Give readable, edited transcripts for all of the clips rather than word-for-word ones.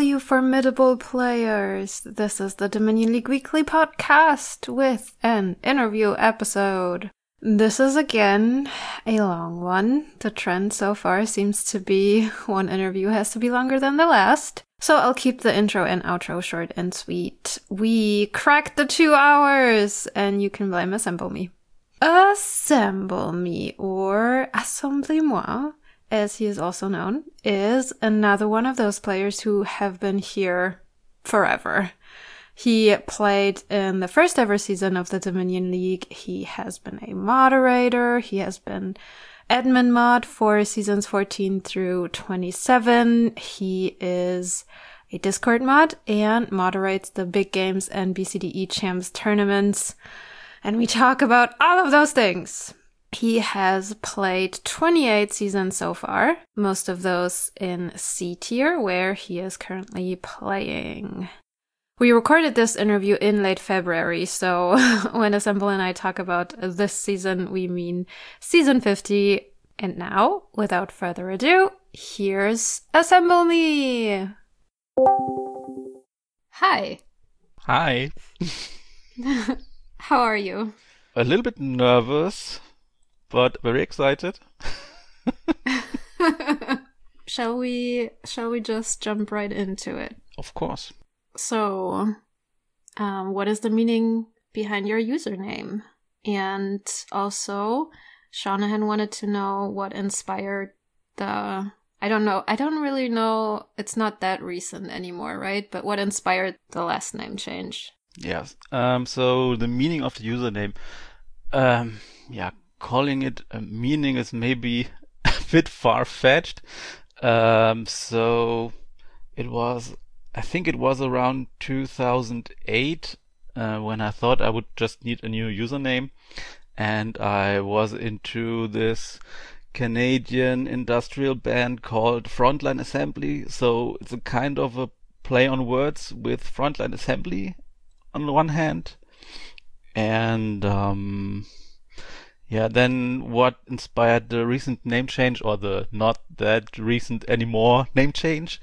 you formidable players. This is the Dominion League Weekly podcast with an interview episode. This is again a long one. The trend so far seems to be one interview has to be longer than the last. So I'll keep the intro and outro short and sweet. We cracked the 2 hours, and you can blame Assemble Me. Assemble Me, or Assemblez-moi, as he is also known, is another one of those players who have been here forever. He played in the first ever season of the Dominion League. He has been a moderator. He has been admin mod for seasons 14 through 27. He is a Discord mod and moderates the big games and BCDE Champs tournaments. And we talk about all of those things. He has played 28 seasons so far, most of those in C tier, where he is currently playing. We recorded this interview in late February, so when Assemble and I talk about this season, we mean season 50. And now, without further ado, here's Assemble Me! Hi. Hi. How are you? A little bit nervous, but very excited. Shall we just jump right into it? Of course. So, what is the meaning behind your username? And also, Shanahan wanted to know what inspired I don't really know, it's not that recent anymore, right? But what inspired the last name change? Yes. So the meaning of the username, calling it a meaning is maybe a bit far-fetched. So I think it was around 2008 when I thought I would just need a new username, and I was into this Canadian industrial band called Frontline Assembly. So it's a kind of a play on words with Frontline Assembly on the one hand, and then what inspired the recent name change, or the not that recent anymore name change.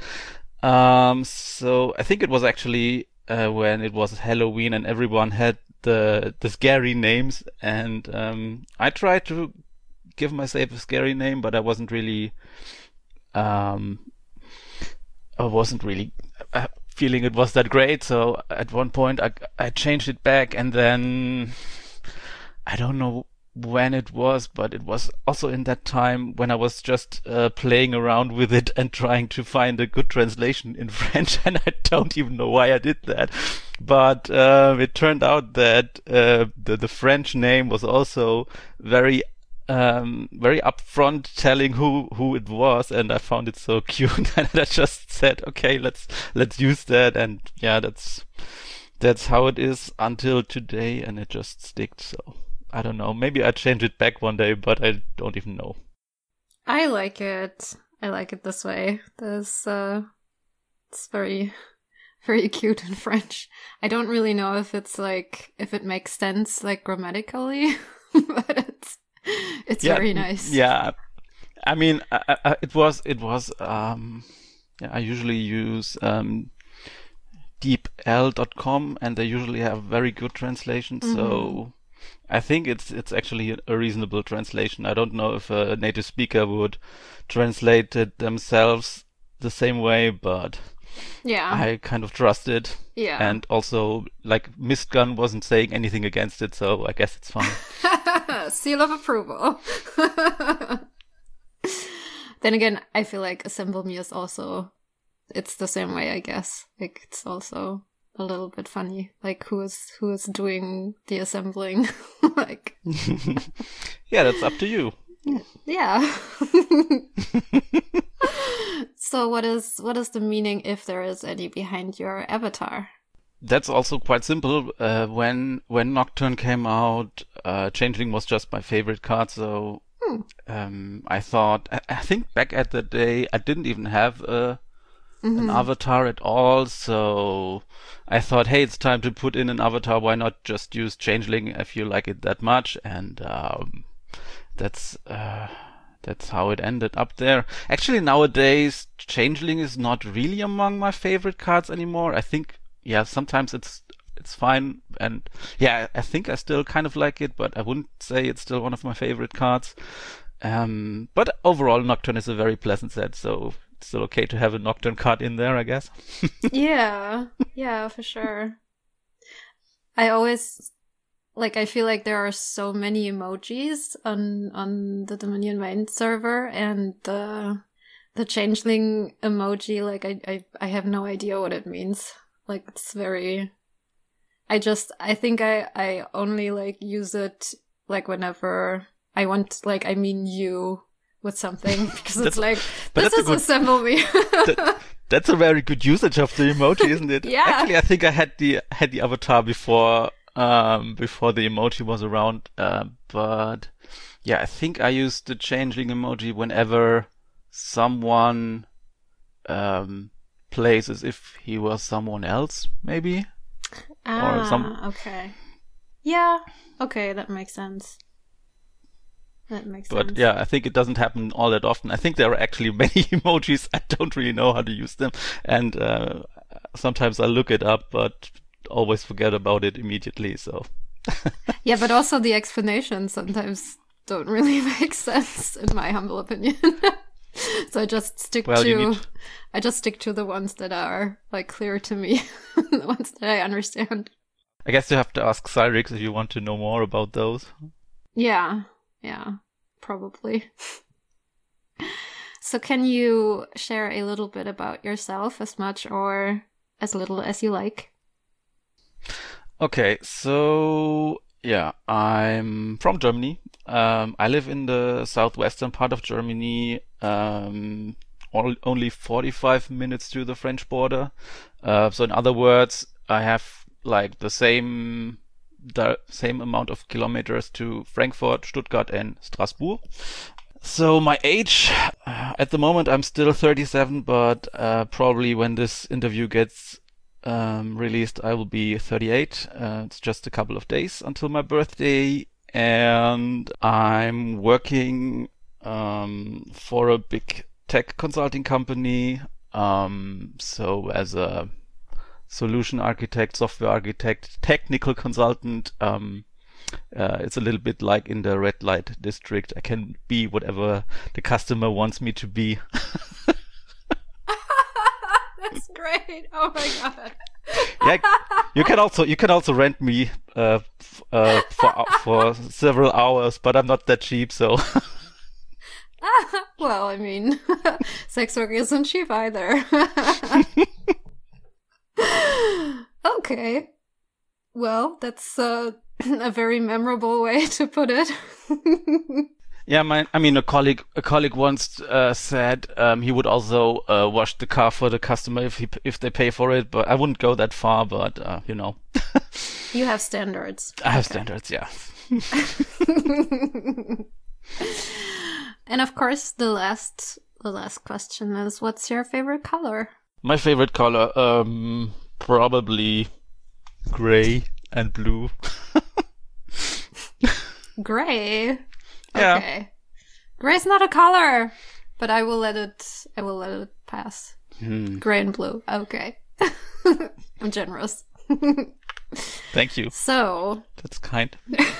So I think it was actually when it was Halloween and everyone had the scary names, and I tried to give myself a scary name, but I wasn't really feeling it was that great. So at one point I changed it back, and then I don't know when it was, but it was also in that time when I was just playing around with it and trying to find a good translation in French, and I don't even know why I did that. But it turned out that the French name was also very upfront, telling who it was, and I found it so cute, and I just said, okay, let's use that, and yeah, that's how it is until today, and it just sticked. So I don't know. Maybe I change it back one day, but I don't even know. I like it. I like it this way. It's very, very cute in French. I don't really know if it makes sense grammatically, but it's very nice. Yeah. I mean, it was. I usually use deepl.com, and they usually have very good translations. Mm-hmm. So I think it's actually a reasonable translation. I don't know if a native speaker would translate it themselves the same way, but yeah, I kind of trust it. Yeah. And also, Mistgun wasn't saying anything against it, so I guess it's fine. Seal of approval. Then again, I feel like Assemble Me is also, it's the same way, I guess. It's also a little bit funny, who is doing the assembling. Yeah, that's up to you. Yeah. So what is the meaning, if there is any, behind your avatar? That's also quite simple. When Nocturne came out, Changeling was just my favorite card, so I thought, I think back at the day I didn't even have an avatar at all, so I thought, hey, it's time to put in an avatar, why not just use Changeling if you like it that much? And that's that's how it ended up there. Actually, nowadays, Changeling is not really among my favorite cards anymore. I think, yeah, sometimes it's fine, and yeah, I think I still kind of like it, but I wouldn't say it's still one of my favorite cards. But overall, Nocturne is a very pleasant set, so it's still okay to have a Nocturne card in there, I guess. Yeah, for sure. I always, I feel like there are so many emojis on the Dominion main server, and the Changeling emoji, I have no idea what it means. It's very... I think I only use it whenever I want, I mean you with something, because it's this is assemble me. That's a very good usage of the emoji, isn't it? Yeah. Actually, I think I had the avatar before the emoji was around. But yeah, I think I used the Changeling emoji whenever someone plays as if he was someone else, maybe. Okay. Yeah. Okay, that makes sense. But yeah, I think it doesn't happen all that often. I think there are actually many emojis. I don't really know how to use them. And sometimes I look it up, but always forget about it immediately. So yeah, but also the explanations sometimes don't really make sense, in my humble opinion. So I just stick to the ones that are clear to me, the ones that I understand. I guess you have to ask Cyrix if you want to know more about those. Yeah, probably. So can you share a little bit about yourself, as much or as little as you like? Okay, so yeah, I'm from Germany. I live in the southwestern part of Germany, only 45 minutes to the French border. So in other words, I have the same amount of kilometers to Frankfurt, Stuttgart, and Strasbourg. So my age, at the moment, I'm still 37, but probably when this interview gets released, I will be 38. It's just a couple of days until my birthday, and I'm working for a big tech consulting company. So as a solution architect, software architect, technical consultant, it's a little bit like in the red light district. I can be whatever the customer wants me to be. That's great. Oh my god. Yeah, you can also rent me for several hours, but I'm not that cheap, so. Well, I mean, sex work isn't cheap either. Okay. Well, that's a very memorable way to put it. Yeah, a colleague once said he would also wash the car for the customer if they pay for it, but I wouldn't go that far. But you have standards. I have standards, yeah. And of course, the last question is, what's your favorite color? My favorite color, probably gray and blue. Gray. Yeah. Okay. Gray's not a color, but I will let it pass. Gray and blue. Okay. I'm generous. Thank you. So. That's kind.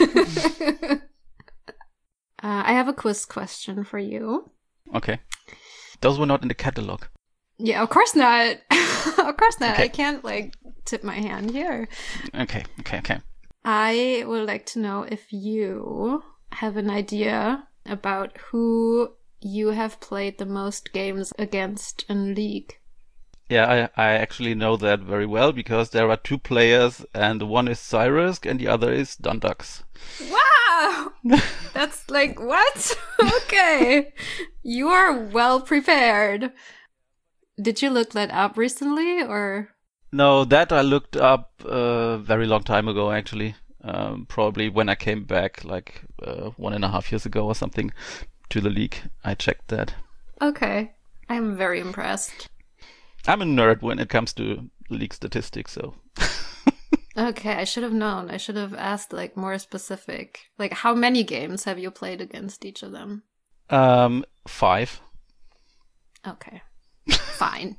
I have a quiz question for you. Okay. Those were not in the catalog. Yeah, of course not. Of course not. Okay. I can't tip my hand here. Okay. I would like to know if you have an idea about who you have played the most games against in League. Yeah, I actually know that very well, because there are two players, and one is Cyrus and the other is Dundux. Wow! That's what? Okay. You are well prepared. Did you look that up recently, or? No, that I looked up a very long time ago, actually. Probably when I came back, 1.5 years ago or something, to the League. I checked that. Okay. I'm very impressed. I'm a nerd when it comes to League statistics, so. Okay, I should have known. I should have asked more specific. How many games have you played against each of them? 5. Okay, fine.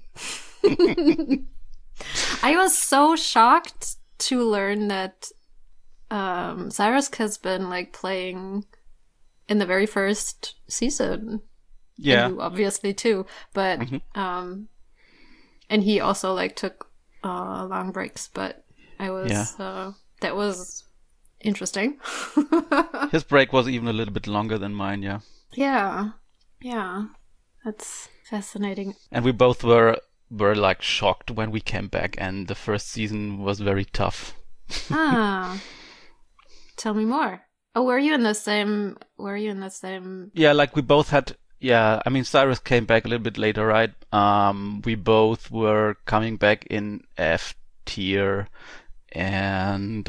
I was so shocked to learn that Cyrus has been like playing in the very first season. Yeah. And you obviously too, but and he also like took long breaks, but I was that was interesting. His break was even a little bit longer than mine, yeah. Yeah, that's fascinating. And we both were like shocked when we came back, and the first season was very tough. Tell me more. Oh, were you in the same? Yeah, like we both had. Yeah, I mean, Cyrus came back a little bit later, right? We both were coming back in F tier, and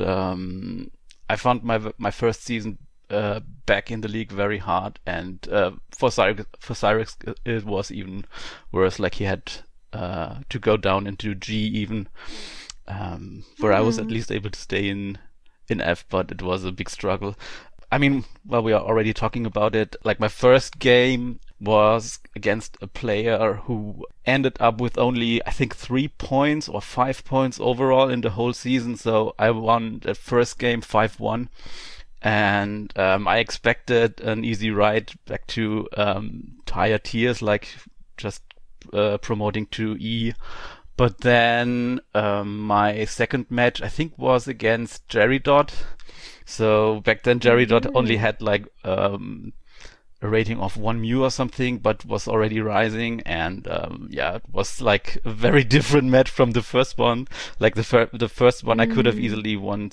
I found my first season back in the league very hard, and for Cyrus it was even worse. Like he had to go down into G even, where I was at least able to stay in F, but it was a big struggle. I mean, well, we are already talking about it. Like my first game was against a player who ended up with only, I think, 3 points or 5 points overall in the whole season. So I won the first game 5-1. And I expected an easy ride back to higher tiers, like just promoting to E. But then my second match, I think, was against Jerry Dot. So back then, Jerry Dot only had like a rating of 1 mu or something, but was already rising. And it was like a very different match from the first one. Like the first one, I could have easily won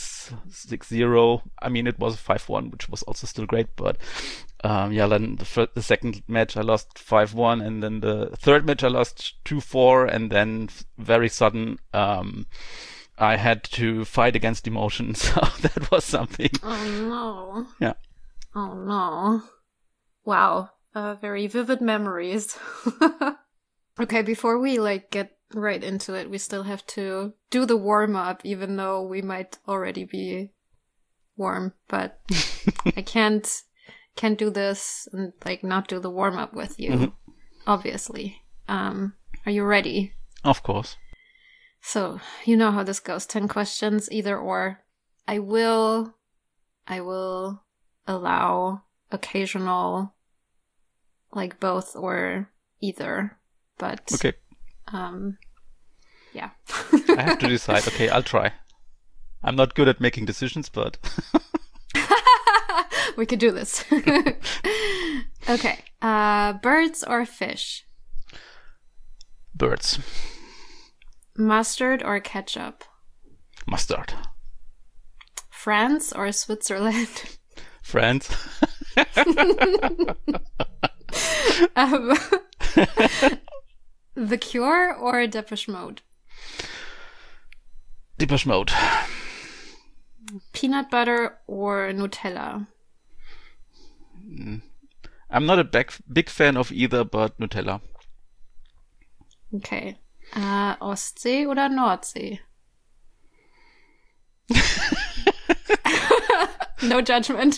6-0. I mean, it was 5-1, which was also still great. But then the second match I lost 5-1, and then the third match I lost 2-4, and then very sudden I had to fight against emotion, so that was something. Oh no. Yeah. Oh no. Wow. Very vivid memories. Okay, before we like get right into it, we still have to do the warm up, even though we might already be warm, but I can't do this and like not do the warm up with you. Obviously. Are you ready? Of course. So, you know how this goes. 10 questions, either or. I will allow occasional, like both or either, but... Okay. Yeah. I have to decide. Okay, I'll try. I'm not good at making decisions, but... We could do this. Okay. Birds or fish? Birds. Mustard or ketchup? Mustard. France or Switzerland? France. The Cure or Depeche Mode? Depeche Mode. Peanut butter or Nutella? I'm not a big fan of either, but Nutella. Okay. Ostsee oder Nordsee? No judgment.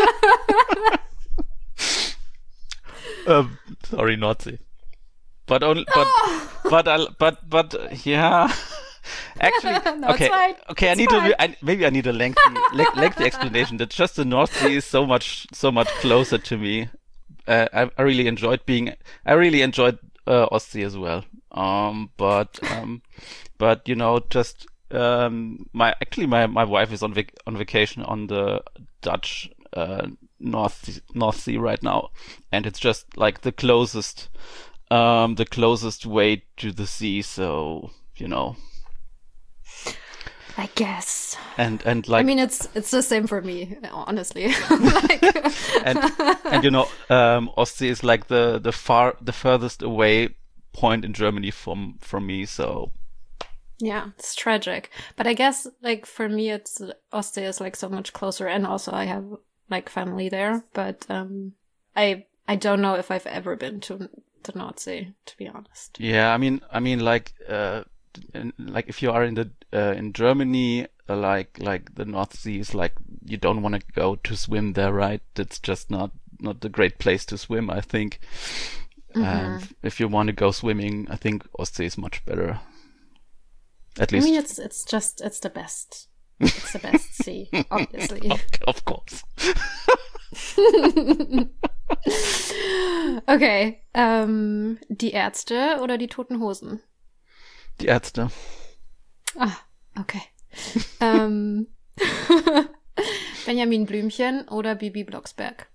Sorry, Nordsee. But yeah. Actually, No, okay, it's fine. okay. Maybe I need a lengthy explanation. That just the North Sea is so much closer to me. I really enjoyed Ostsee as well. But you know, just my wife is on vacation on the Dutch North Sea right now, and it's just like the closest way to the sea. So you know. I guess. And like, I mean, it's the same for me, honestly. and you know, Ostsee is like the furthest away point in Germany from me. So yeah, it's tragic. But I guess like for me, it's Ostsee is like so much closer, and also I have like family there. But I don't know if I've ever been to the North Sea, to be honest. Yeah, I mean, like if you are in Germany, like the North Sea is like you don't want to go to swim there, right? It's just not not a great place to swim, I think. And if you want to go swimming, I think Ostsee is much better. At least. I mean, it's the best. It's the best sea, obviously. Of course. Okay. Die Ärzte oder die Toten Hosen? Die Ärzte. Ah, okay. Benjamin Blümchen oder Bibi Blocksberg?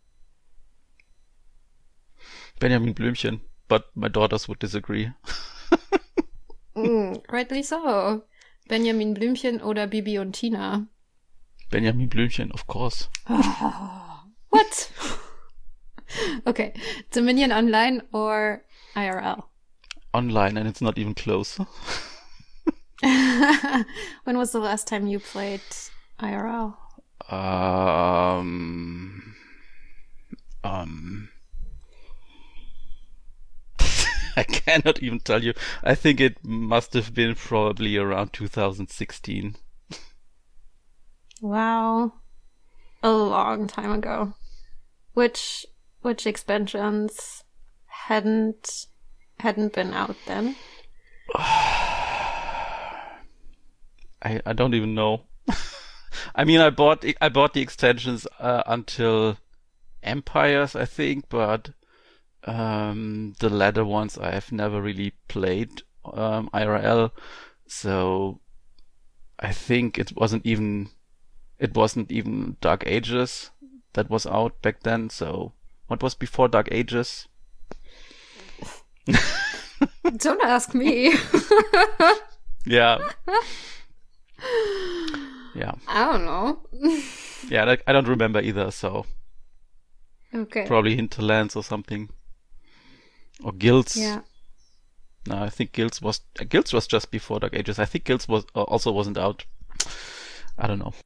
Benjamin Blümchen, but my daughters would disagree. Rightly so. Benjamin Blümchen oder Bibi und Tina? Benjamin Blümchen, of course. What? Okay. Dominion Online or IRL? Online, and it's not even close. When was the last time you played IRL? I cannot even tell you. I think it must have been probably around 2016. Wow. A long time ago. Which expansions hadn't been out then? I don't even know. I mean, I bought the extensions until Empires, I think, but the latter ones I have never really played IRL, so I think it wasn't even Dark Ages that was out back then. So what was before Dark Ages? Don't ask me. Yeah. Yeah. I don't know. Yeah, I don't remember either, so Okay. probably Hinterlands or something. Or Guilds. Yeah. No, I think Guilds was just before Dark Ages. I think Guilds was also wasn't out. I don't know.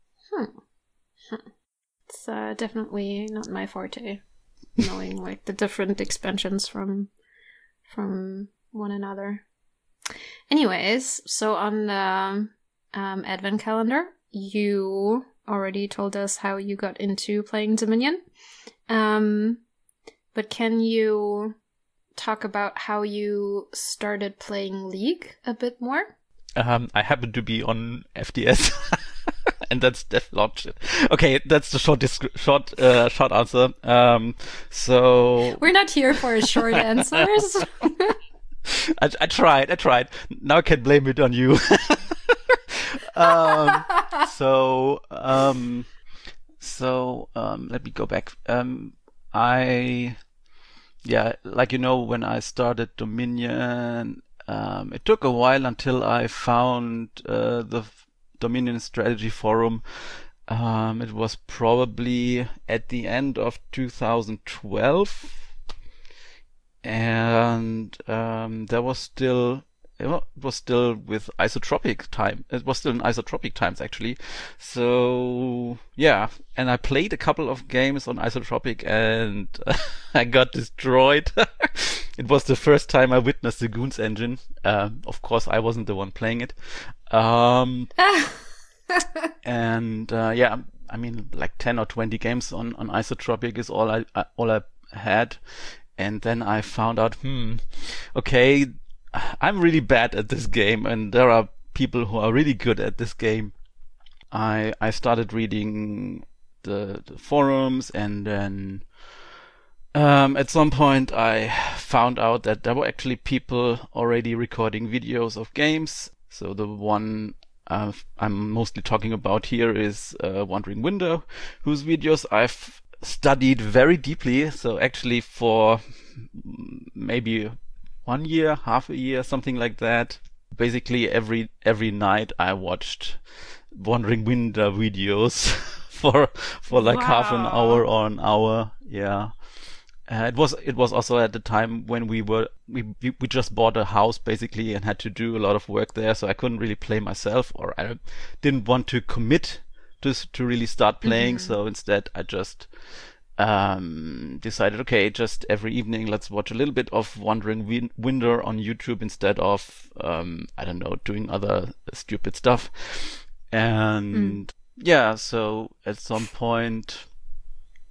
It's definitely not my forte, knowing like the different expansions from one another. Anyways, so on the advent calendar, you already told us how you got into playing Dominion. But can you talk about how you started playing League a bit more? I happen to be on FDS, and that's definitely okay. That's the short answer. So We're not here for short answers. I tried. Now I can blame it on you. So let me go back. Like when I started Dominion, it took a while until I found the Dominion Strategy Forum. It was probably at the end of 2012, and it was still with isotropic time. It was still in isotropic times, actually. So yeah, and I played a couple of games on isotropic, and I got destroyed. It was the first time I witnessed the Goons engine. Of course, I wasn't the one playing it. And I mean, like 10 or 20 games on isotropic is all I had. And then I found out, okay, I'm really bad at this game, and there are people who are really good at this game. I started reading the forums, and then at some point I found out that there were actually people already recording videos of games. So the one I'm mostly talking about here is Wandering Window, whose videos I've studied very deeply. So actually for maybe 1 year, half a year, something like that. Basically every night I watched Wandering Window videos for like half an hour or an hour. Yeah. It was also at the time when we just bought a house basically and had to do a lot of work there, so I couldn't really play myself, or I didn't want to commit to really start playing. So instead I just decided, okay, just every evening let's watch a little bit of Wandering Window on YouTube instead of I don't know, doing other stupid stuff. And yeah, so at some point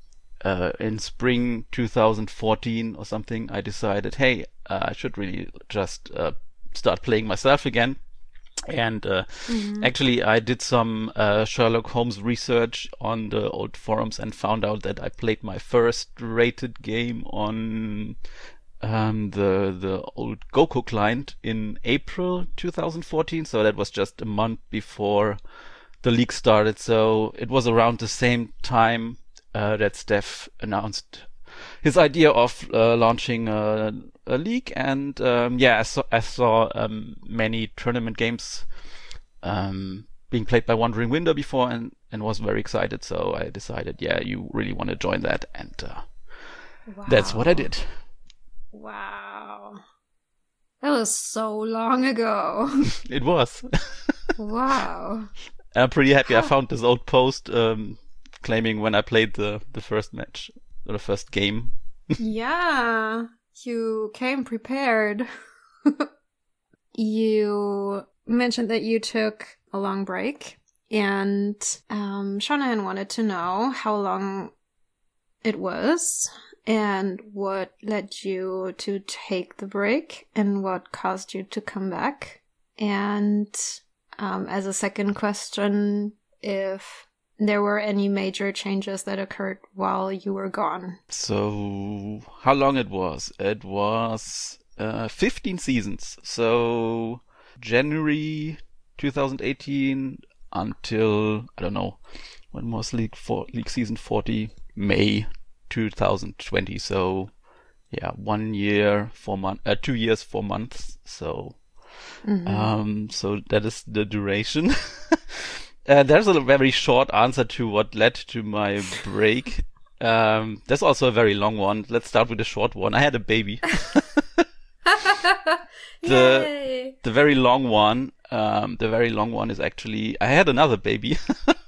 in spring 2014 or something, I decided, hey, I should really just start playing myself again. And actually, I did some Sherlock Holmes research on the old forums and found out that I played my first rated game on the old Goku client in April 2014. So that was just a month before the league started. So it was around the same time that Steph announced his idea of launching a league, and I saw many tournament games being played by Wandering Window before, and was very excited. So I decided, yeah, you really want to join that, and that's what I did. Wow, that was so long ago. It was. Wow. I'm pretty happy. I found this old post claiming when I played the first match, or the first game. Yeah, you came prepared. You mentioned that you took a long break, and Shanahan wanted to know how long it was and what led you to take the break and what caused you to come back. And as a second question, if there were any major changes that occurred while you were gone. So, how long it was? It was 15 seasons. So, January 2018 until, I don't know, when was league season 40? May 2020. So, yeah, 1 year, 4 months, 2 years, 4 months. So, so that is the duration. There's a very short answer to what led to my break. There's also a very long one. Let's start with the short one. I had a baby. The very long one. The very long one is actually I had another baby.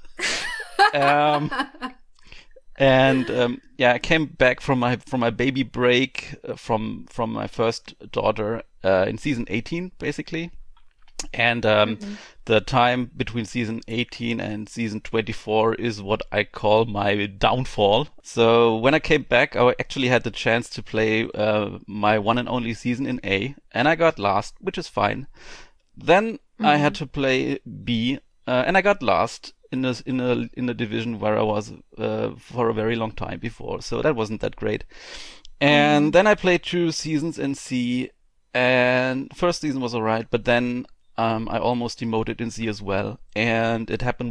I came back from my baby break from my first daughter in season 18, basically. And the time between season 18 and season 24 is what I call my downfall. So when I came back, I actually had the chance to play my one and only season in A, and I got last, which is fine. Then I had to play B, and I got last in a division where I was for a very long time before. So that wasn't that great. And then I played 2 seasons in C, and first season was alright, but then I almost demoted in C as well, and it happened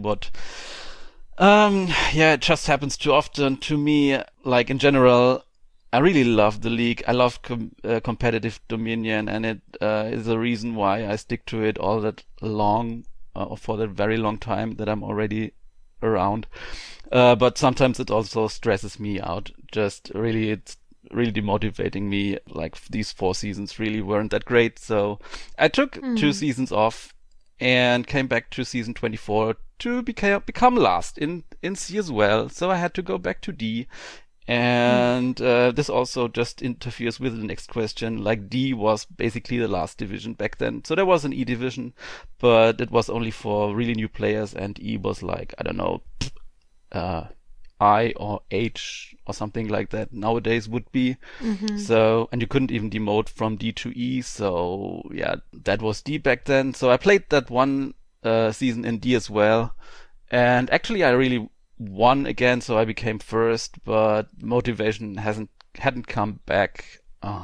it just happens too often to me. Like in general, I really love the league. I love competitive Dominion, and it is a reason why I stick to it all that long, for that very long time that I'm already around. But sometimes it also stresses me out. It's really demotivating me. Like these 4 seasons really weren't that great. So I took 2 seasons off and came back to season 24 to become last in C as well. So I had to go back to D. And this also just interferes with the next question. Like D was basically the last division back then. So there was an E division, but it was only for really new players, and E was like, I don't know, I or H or something like that nowadays would be. So, and you couldn't even demote from D to E. So yeah, that was D back then. So I played that one season in D as well. And actually I really won again. So I became first, but motivation hadn't come back.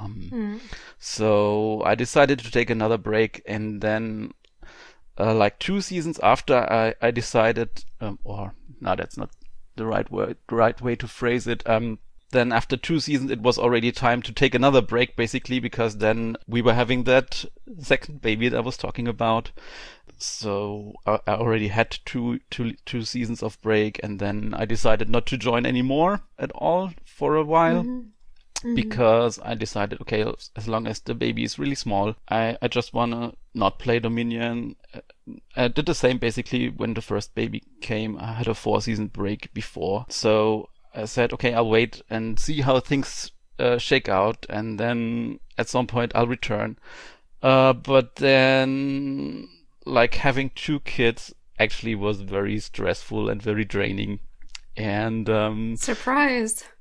So I decided to take another break, and then like 2 seasons after I decided, that's not the right way to phrase it. Then after 2 seasons, it was already time to take another break, basically, because then we were having that second baby that I was talking about. So I already had two seasons of break, and then I decided not to join anymore at all for a while. Because I decided, okay, as long as the baby is really small, I just want to not play Dominion. I did the same basically when the first baby came. I had a 4-season break before. So I said, okay, I'll wait and see how things shake out, and then at some point I'll return. But then, like, having 2 kids actually was very stressful and very draining. And surprised.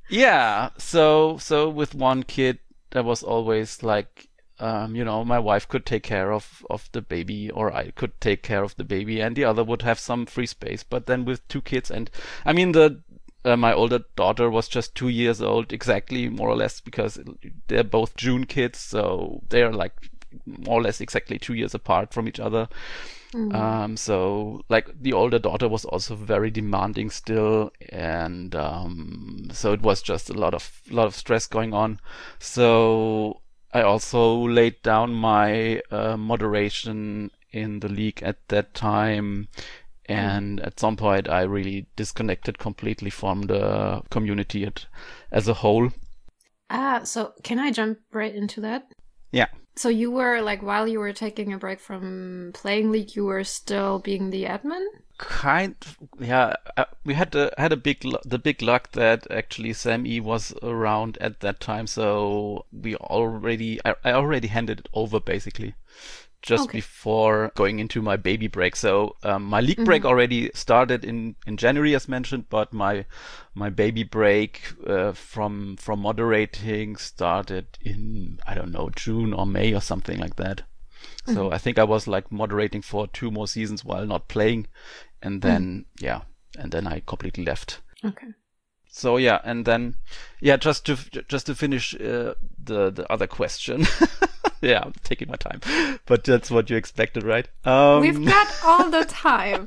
Yeah, so with one kid, there was always like, my wife could take care of the baby, or I could take care of the baby, and the other would have some free space. But then with two kids, and I mean my older daughter was just 2 years old exactly, more or less, because they're both June kids, so they're like more or less exactly 2 years apart from each other. So like the older daughter was also very demanding still, and so it was just a lot of stress going on. So I also laid down my moderation in the league at that time, and at some point I really disconnected completely from the community as a whole. So can I jump right into that? Yeah. So you were like, while you were taking a break from playing League, you were still being the admin? Yeah. We had the big luck that actually Sam E was around at that time, so I already handed it over basically just before going into my baby break. So my league break already started in January, as mentioned, but my baby break from moderating started in, I don't know, June or May or something like that. So I think I was like moderating for 2 more seasons while not playing, and then and then I completely left. Okay. So yeah, and then just to finish the other question. Yeah, I'm taking my time, but that's what you expected, right? We've got all the time.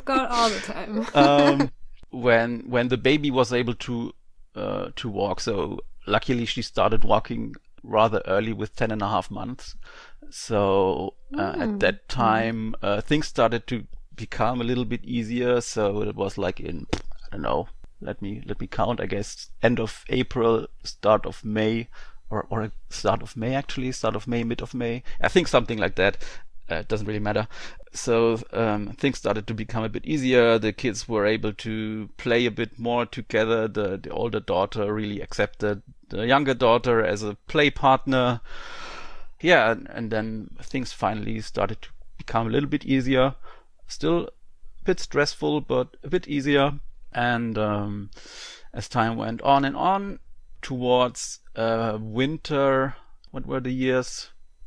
When the baby was able to walk, so luckily she started walking rather early with 10.5 months. So at that time, things started to become a little bit easier. So it was like in, I don't know, let me count, I guess, end of April, start of May, or start of May, actually, mid of May. I think something like that. It doesn't really matter. So things started to become a bit easier. The kids were able to play a bit more together. The older daughter really accepted the younger daughter as a play partner. Yeah, and then things finally started to become a little bit easier. Still a bit stressful, but a bit easier. And as time went on and on, towards winter, what were the years?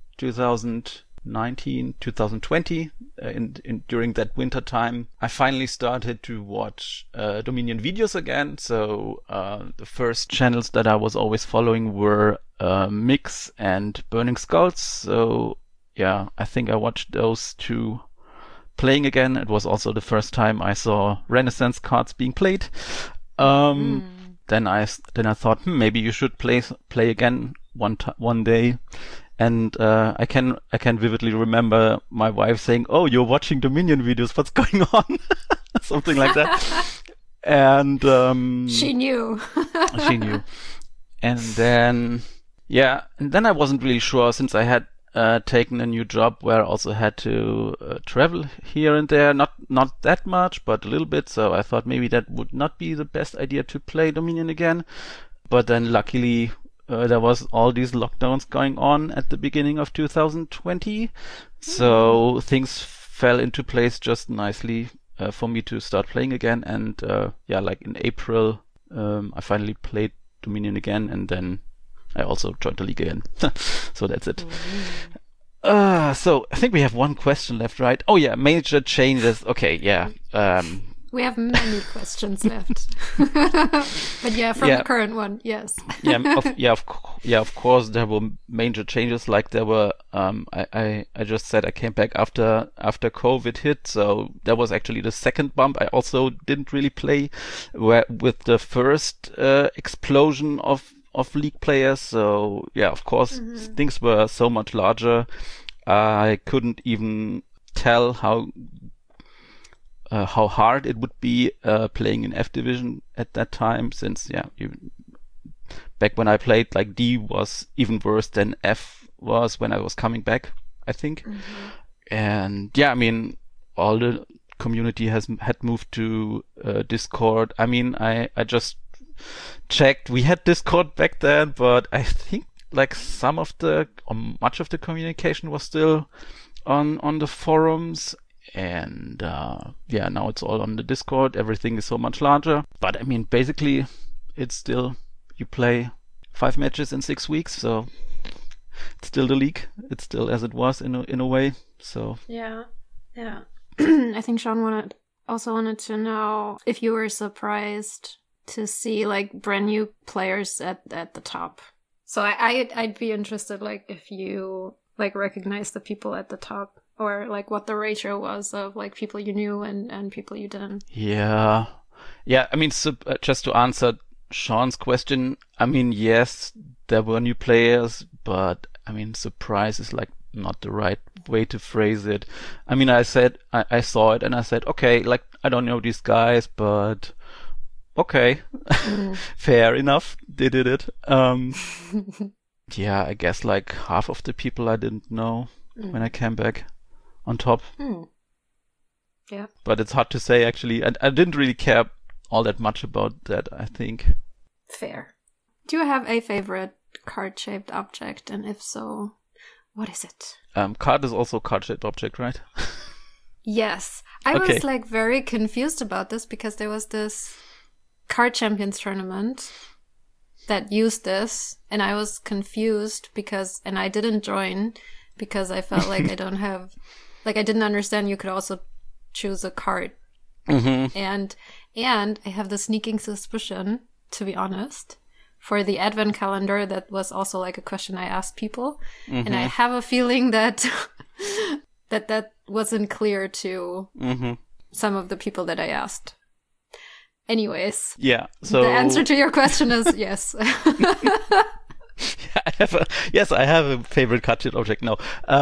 2019, 2020. During that winter time, I finally started to watch Dominion videos again. So the first channels that I was always following were Mix and Burning Skulls. So yeah, I think I watched those two playing again. It was also the first time I saw Renaissance cards being played. Then I thought, maybe you should play again one day. And I can vividly remember my wife saying, "Oh, you're watching Dominion videos. What's going on?" Something like that. And she knew. She knew. And then I wasn't really sure, since I had taken a new job where I also had to travel here and there, not that much, but a little bit. So I thought maybe that would not be the best idea to play Dominion again. But then luckily there was all these lockdowns going on at the beginning of 2020. So things fell into place just nicely for me to start playing again. And like in April, I finally played Dominion again, and then I also joined the league again. So that's it. So I think we have one question left, right? Oh yeah, major changes. Okay, yeah. We have many questions left. But the current one, yes. Of course there were major changes. Like there were, I just said I came back after COVID hit, so that was actually the second bump. I also didn't really play with the first explosion of league players. So yeah, of course, things were so much larger. I couldn't even tell how hard it would be playing in F Division at that time, since back when I played, like, D was even worse than F was when I was coming back, I think. And yeah, I mean, all the community had moved to Discord. I mean, I just checked. We had Discord back then, but I think like much of the communication was still on the forums. And now it's all on the Discord. Everything is so much larger. But I mean, basically, it's still you play 5 matches in 6 weeks, so it's still the league. It's still as it was in a way. So yeah. I think Sean also wanted to know if you were surprised to see like brand new players at the top. So I'd be interested, like, if you like recognize the people at the top, or like what the ratio was of like people you knew and people you didn't. yeah. I mean, just to answer Sean's question, I mean, yes, there were new players, but I mean, surprise is like not the right way to phrase it. I mean, I saw it and I said, okay, like, I don't know these guys, but okay, fair enough, they did it. Yeah, I guess like half of the people I didn't know when I came back on top. Yeah. But it's hard to say, actually. I didn't really care all that much about that, I think. Fair. Do you have a favorite card-shaped object? And if so, what is it? Card is also a card-shaped object, right? Yes. I Okay. was like very confused about this because there was this Card Champions tournament that used this, and I was confused and I didn't join because I felt like I didn't understand you could also choose a card. Mm-hmm. And I have the sneaking suspicion, to be honest, for the advent calendar, that was also like a question I asked people. Mm-hmm. And I have a feeling that that wasn't clear to some of the people that I asked. Anyways. Yeah, so... The answer to your question is yes. I have a favorite card-shaped object now.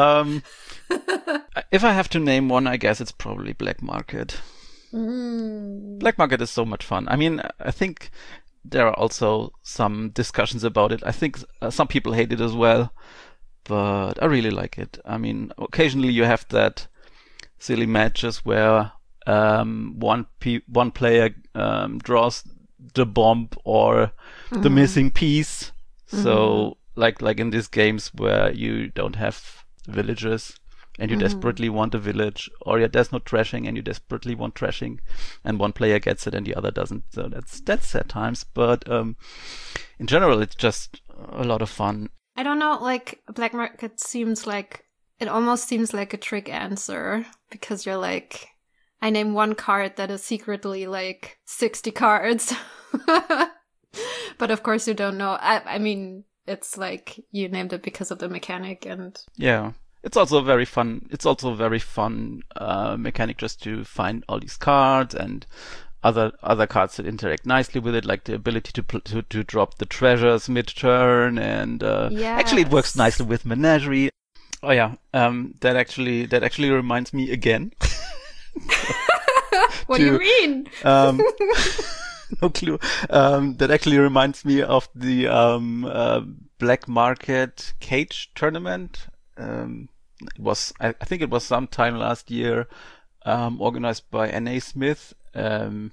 If I have to name one, I guess it's probably Black Market. Black Market is so much fun. I mean, I think there are also some discussions about it. I think some people hate it as well, but I really like it. I mean, occasionally you have that silly matches where one player draws the bomb or the missing piece. So like in these games where you don't have villagers and you desperately want a village, or there's no trashing and you desperately want trashing, and one player gets it and the other doesn't. So that's sad times, but in general it's just a lot of fun. I don't know, like, Black Market almost seems like a trick answer, because you're like, I name one card that is secretly like 60 cards. But of course you don't know. I mean, it's like you named it because of the mechanic, and yeah, it's also a very fun mechanic just to find all these cards and other cards that interact nicely with it, like the ability to drop the treasures mid-turn, and actually it works nicely with Menagerie. Oh yeah, that actually reminds me again. What do you mean? No clue. That actually reminds me of the Black Market Cage tournament. I think it was sometime last year, organized by N.A. Smith. I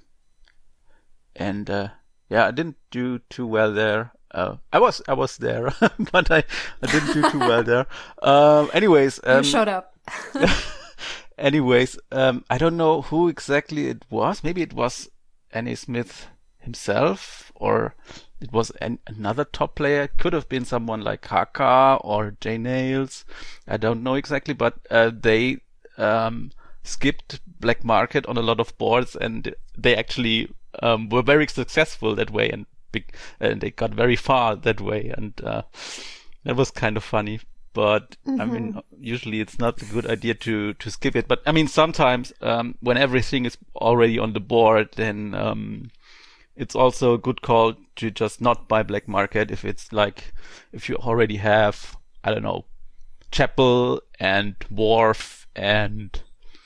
didn't do too well there. I was there, but I didn't do too well there. Anyways, you showed up. Anyways, I don't know who exactly it was. Maybe it was N.A. Smith himself, or it was another top player. It could have been someone like Haka or Jay Nails. I don't know exactly, but they skipped Black Market on a lot of boards, and they actually were very successful that way, and they got very far that way, and that was kind of funny. But I mean, usually it's not a good idea to skip it. But I mean, sometimes when everything is already on the board, then it's also a good call to just not buy Black Market if it's like, if you already have, I don't know, Chapel and Wharf and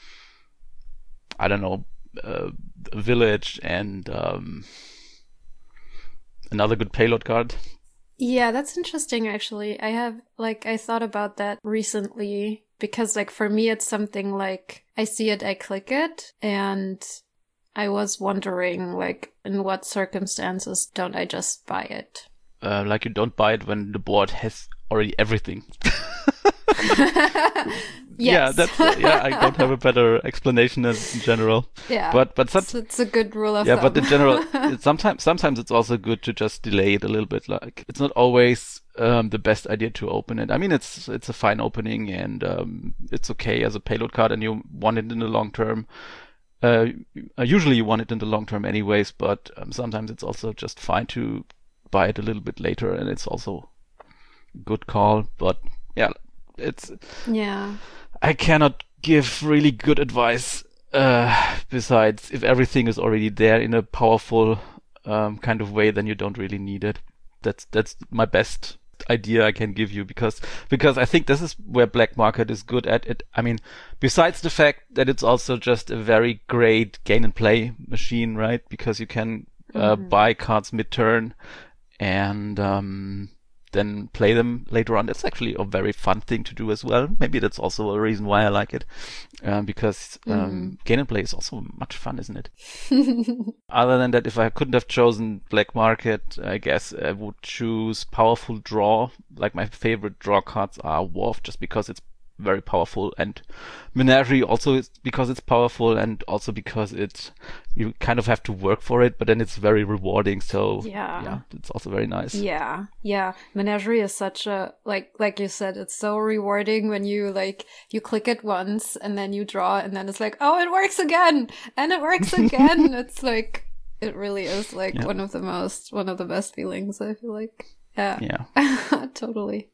I don't know, Village and another good payload card. Yeah, that's interesting, actually. I thought about that recently, because like for me it's something like I see it, I click it, and I was wondering, like, in what circumstances don't I just buy it? Like you don't buy it when the board has already everything. Yeah, Yes. that's I don't have a better explanation in general. Yeah. But It's a good rule of yeah, thumb. but in general, sometimes it's also good to just delay it a little bit. Like it's not always the best idea to open it. I mean, it's a fine opening and it's okay as a payload card, and you want it in the long term. Usually you want it in the long term anyways, but sometimes it's also just fine to buy it a little bit later, and it's also a good call. But yeah, Yeah. I cannot give really good advice. Besides, if everything is already there in a powerful kind of way, then you don't really need it. That's my best idea I can give you, because I think this is where Black Market is good at it. I mean, besides the fact that it's also just a very great gain and play machine, right? Because you can buy cards mid-turn and then play them later on. That's actually a very fun thing to do as well. Maybe that's also a reason why I like it, because gain and play is also much fun, isn't it? Other than that, if I couldn't have chosen Black Market, I guess I would choose Powerful Draw. Like my favorite draw cards are Worf, just because it's very powerful, and Menagerie also is because it's powerful, and also because you kind of have to work for it, but then it's very rewarding. So yeah, it's also very nice. Yeah. Menagerie is such a like you said, it's so rewarding when you click it once and then you draw and then it's like, oh, it works again and it works again. It's like it really is one of the best feelings, I feel like. Yeah. Totally.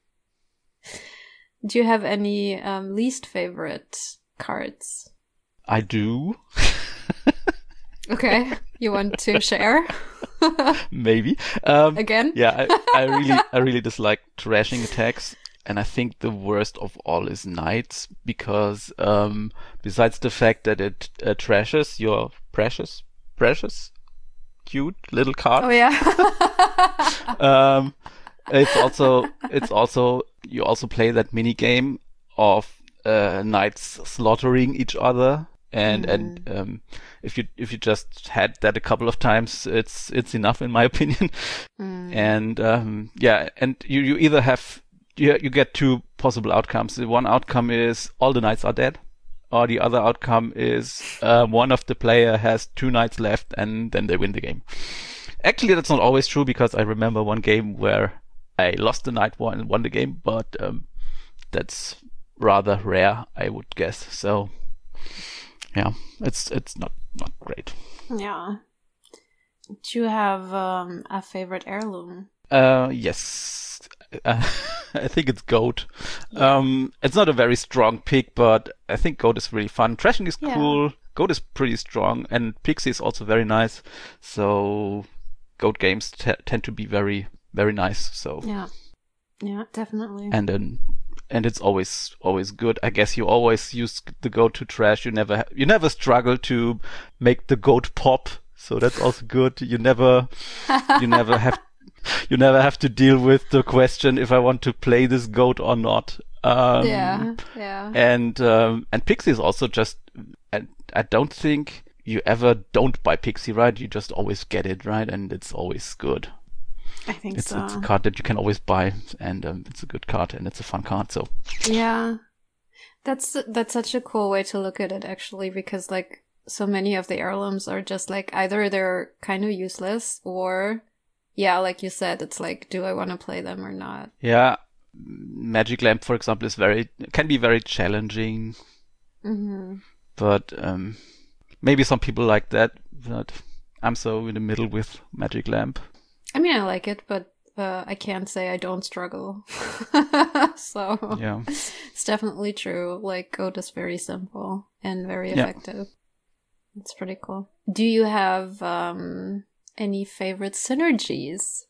Do you have any least favorite cards? I do. Okay, you want to share? Maybe. Again? Yeah, I really dislike trashing attacks, and I think the worst of all is Knights, because besides the fact that it trashes your precious, cute little card. Oh yeah. It's also you also play that mini game of knights slaughtering each other, and if you just had that a couple of times, it's enough in my opinion. And and you either have you get two possible outcomes. The one outcome is all the knights are dead, or the other outcome is one of the player has two knights left and then they win the game. Actually, that's not always true, because I remember one game where I lost the knight one and won the game, but that's rather rare, I would guess. So yeah, it's not great. Yeah. Do you have a favorite heirloom? Yes. I think it's Goat. It's not a very strong pick, but I think Goat is really fun. Trashing is cool. Goat is pretty strong, and Pixie is also very nice. So Goat games tend to be very, very nice. So yeah, definitely. And it's always good. I guess you always use the Goat to trash. You never struggle to make the Goat pop. So that's also good. You never have to deal with the question if I want to play this Goat or not. Yeah. And Pixie is also just, I don't think you ever don't buy Pixie, right? You just always get it, right? And it's always good. I think it's so. It's a card that you can always buy, and it's a good card, and it's a fun card. So yeah, that's such a cool way to look at it, actually, because so many of the heirlooms are just either they're kind of useless, or like you said, it's do I want to play them or not? Yeah, Magic Lamp, for example, can be very challenging. Mm-hmm. But maybe some people like that, but I'm so in the middle with Magic Lamp. I mean, I like it, but I can't say I don't struggle. So yeah, it's definitely true. Goat is very simple and very effective. It's pretty cool. Do you have any favorite synergies?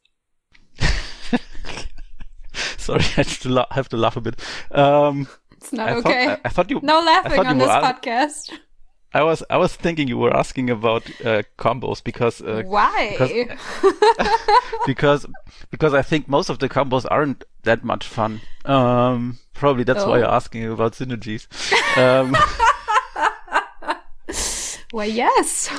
Sorry, I have to laugh a bit. It's not okay. I thought you. No laughing on this podcast. I was thinking you were asking about combos, because why? Because I think most of the combos aren't that much fun. Probably that's why you're asking about synergies. Well, yes.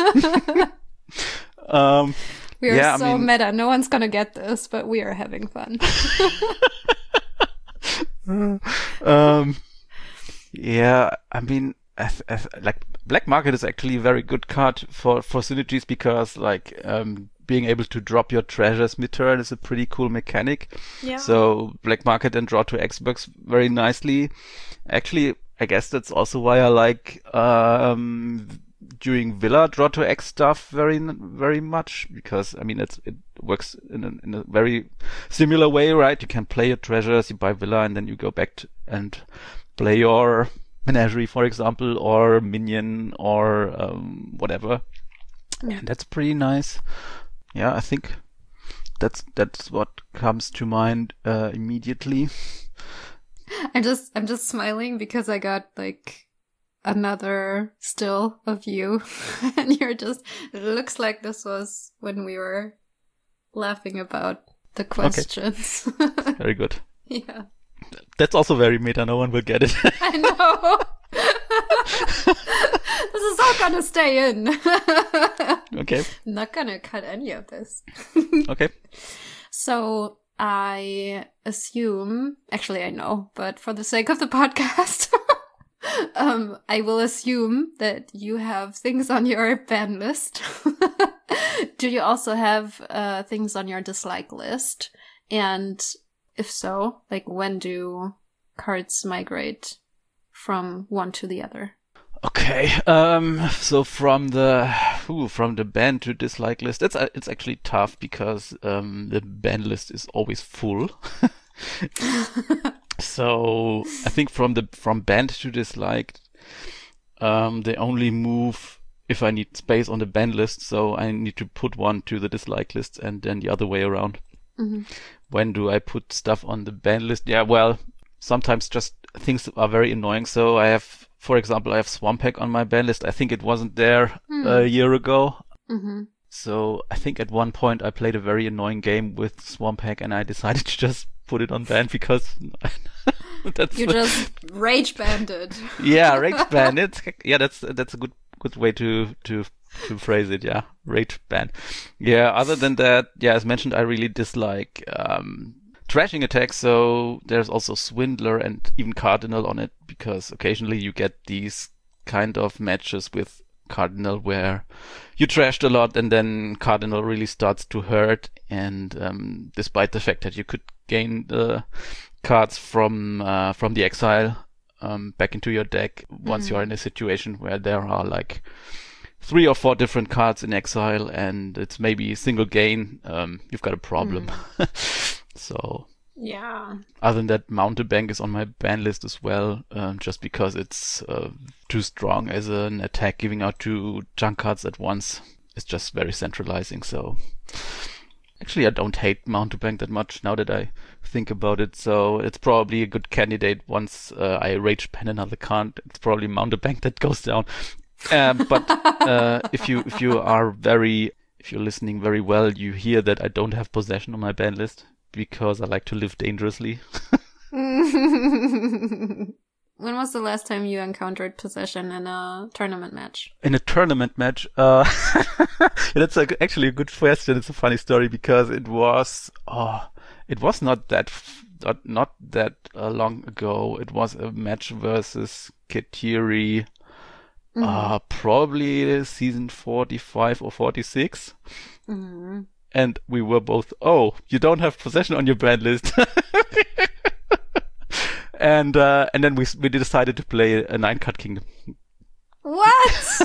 We are so meta. No one's gonna get this, but we are having fun. Yeah, I mean, like Black Market is actually a very good card for synergies because like being able to drop your treasures mid-turn is a pretty cool mechanic. Yeah. So Black Market and Draw to X works very nicely. Actually, I guess that's also why I like during Villa Draw to X stuff very much, because I mean it works in a very similar way, right? You can play your treasures, you buy Villa, and then you go back and play your Menagerie, for example, or Minion, or whatever, and that's pretty nice. Yeah, I think that's what comes to mind immediately. I'm just smiling because I got like another still of you, and you're just. It looks like this was when we were laughing about the questions. Okay. Very good. Yeah. That's also very meta. No one will get it. I know. This is all gonna stay in. Okay. I'm not gonna cut any of this. Okay. So I assume, actually I know, but for the sake of the podcast, I will assume that you have things on your ban list. Do you also have things on your dislike list? And if so, like when do cards migrate from one to the other? Okay, so from the ban to dislike list, it's actually tough because the ban list is always full. So I think from banned to disliked, they only move if I need space on the ban list, so I need to put one to the dislike list and then the other way around. Mm-hmm. When do I put stuff on the ban list? Yeah, well, sometimes just things are very annoying. So I have, for example, Swamphack on my ban list. I think it wasn't there a year ago. Mm-hmm. So I think at one point I played a very annoying game with Swamphack and I decided to just put it on ban because you just rage banned it. Yeah, rage ban it. Yeah, that's a good way to phrase it. Yeah, rage ban. Yeah, other than that, yeah, as mentioned, I really dislike trashing attacks, so there's also Swindler and even Cardinal on it, because occasionally you get these kind of matches with Cardinal where you trashed a lot and then Cardinal really starts to hurt, and despite the fact that you could gain the cards from the exile back into your deck once you're in a situation where there are like 3 or 4 different cards in exile and it's maybe a single gain, you've got a problem. So yeah. Other than that, Mountebank is on my ban list as well, just because it's too strong as an attack. Giving out 2 junk cards at once is just very centralizing. So actually, I don't hate Mountebank that much now that I think about it. So it's probably a good candidate once I rage ban another card. It's probably Mountebank that goes down. But if you're listening very well, you hear that I don't have Possession on my ban list because I like to live dangerously. When was the last time you encountered Possession in a tournament match? In a tournament match? That's actually a good question. It's a funny story because it was not that long ago. It was a match versus Ketiri. Probably season 45 or 46. And we were both, you don't have Possession on your ban list. and then we decided to play a 9-card kingdom. What?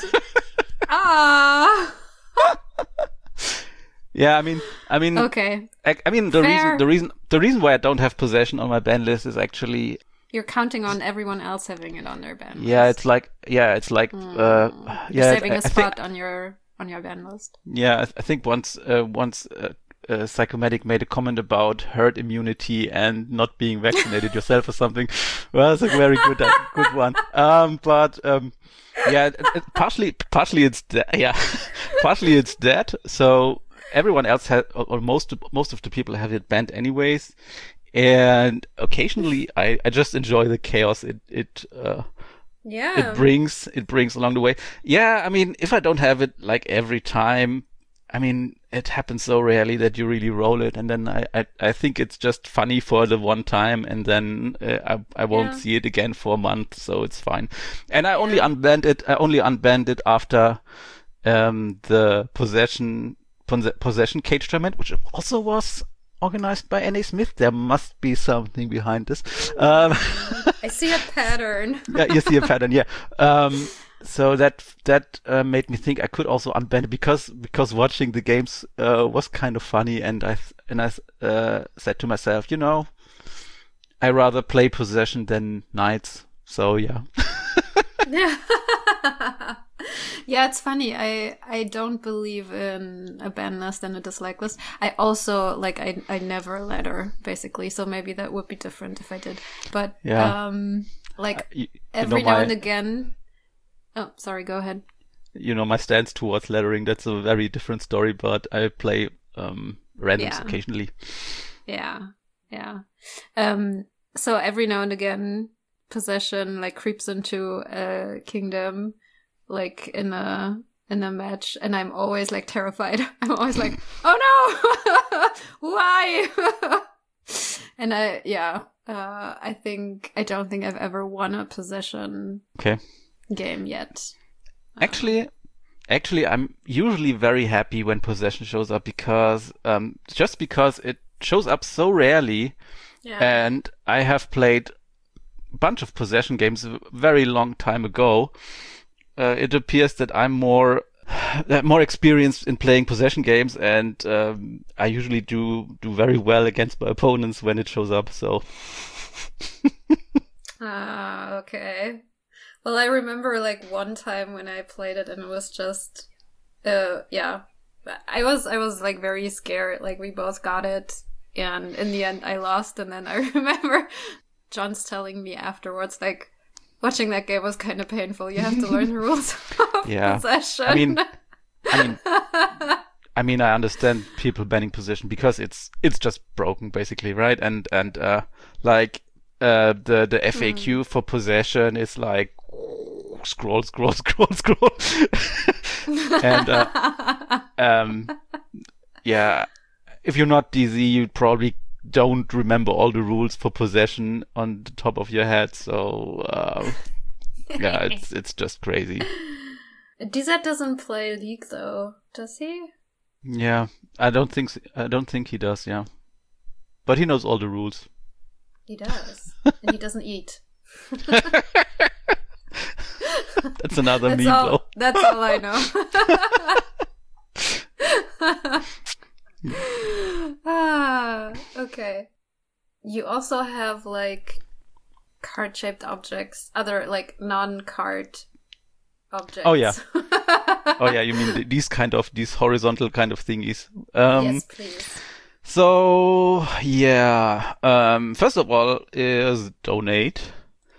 Yeah, I mean. Okay. I mean, the reason why I don't have Possession on my ban list is actually. You're counting on everyone else having it on their ban list. It's like. You're saving a spot on your ban list. Yeah, I think once Psychomatic made a comment about herd immunity and not being vaccinated yourself or something. Well, that's a very good one. Partially it's partially it's that. So everyone else has, or most of the people have it banned anyways. And occasionally I just enjoy the chaos it brings along the way. Yeah, I mean, if I don't have it like every time, I mean, it happens so rarely that you really roll it, and then I think it's just funny for the one time, and then I won't see it again for a month, so it's fine. And I only unbanned it. I only unbanned it after the possession cage tournament, which also was organized by N.A. Smith. There must be something behind this. I see a pattern. Yeah, you see a pattern. Yeah. So that made me think I could also unban it because watching the games was kind of funny, and I said to myself, I rather play possession than knights. So yeah. Yeah, it's funny. I don't believe in a ban list and a dislike list. I also I never ladder basically, so maybe that would be different if I did. But every now and again. Oh, sorry, go ahead. My stance towards laddering, that's a very different story, but I play randoms occasionally. Yeah. So every now and again, possession creeps into a kingdom, in a match, and I'm always terrified. I'm always oh no, why? And I don't think I've ever won a possession game yet. Actually, I'm usually very happy when possession shows up because it shows up so rarely, and I have played a bunch of possession games a very long time ago. It appears that I'm more experienced in playing possession games, and I usually do very well against my opponents when it shows up. So. Okay. Well, I remember one time when I played it, and it was just, I was very scared. We both got it, and in the end, I lost. And then I remember John's telling me afterwards, watching that game was kind of painful. You have to learn the rules of possession. I understand people banning possession because it's just broken, basically, right? And the FAQ for possession is scroll. And if you're not DZ, you probably don't remember all the rules for possession on the top of your head. So it's just crazy. DZ doesn't play League though, does he? Yeah, I don't think he does. Yeah, but he knows all the rules. He does, and he doesn't eat. That's another meme, though. That's all I know. Okay. You also have card-shaped objects, other non-card objects. Oh yeah. Oh yeah. You mean these horizontal kind of thingies? Yes, please. So yeah. First of all, is donate.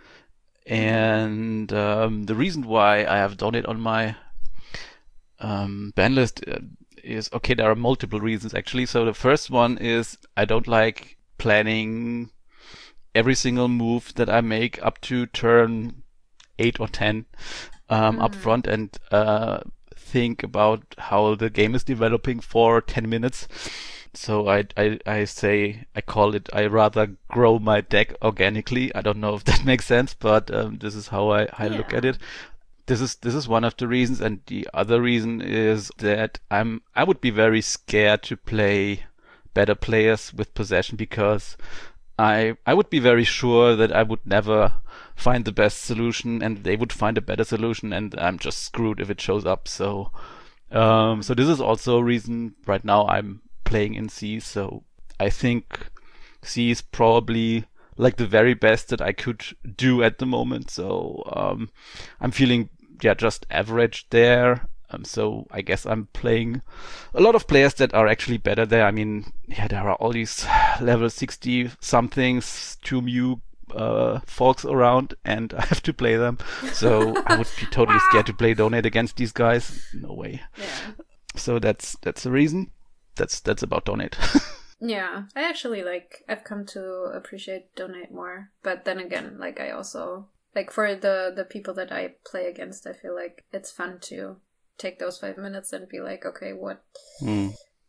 And the reason why I have donate on my ban list is, there are multiple reasons actually. So the first one is I don't like planning every single move that I make up to turn 8 or 10 up front and think about how the game is developing for 10 minutes. So I call it, I rather grow my deck organically. I don't know if that makes sense, but this is how I look at it. This is one of the reasons, and the other reason is that I would be very scared to play better players with possession because I would be very sure that I would never find the best solution and they would find a better solution, and I'm just screwed if it shows up. So this is also a reason right now I'm playing in C. So I think C is probably the very best that I could do at the moment. So I'm feeling just average there. So I guess I'm playing a lot of players that are actually better there. I mean, there are all these level 60 somethings, 2 Mew folks around, and I have to play them. So I would be totally scared to play donate against these guys. No way. Yeah. So that's the reason. That's about donate. Yeah, I actually I've come to appreciate donate more. But then again, I also for the people that I play against, I feel it's fun to take those 5 minutes and be okay, what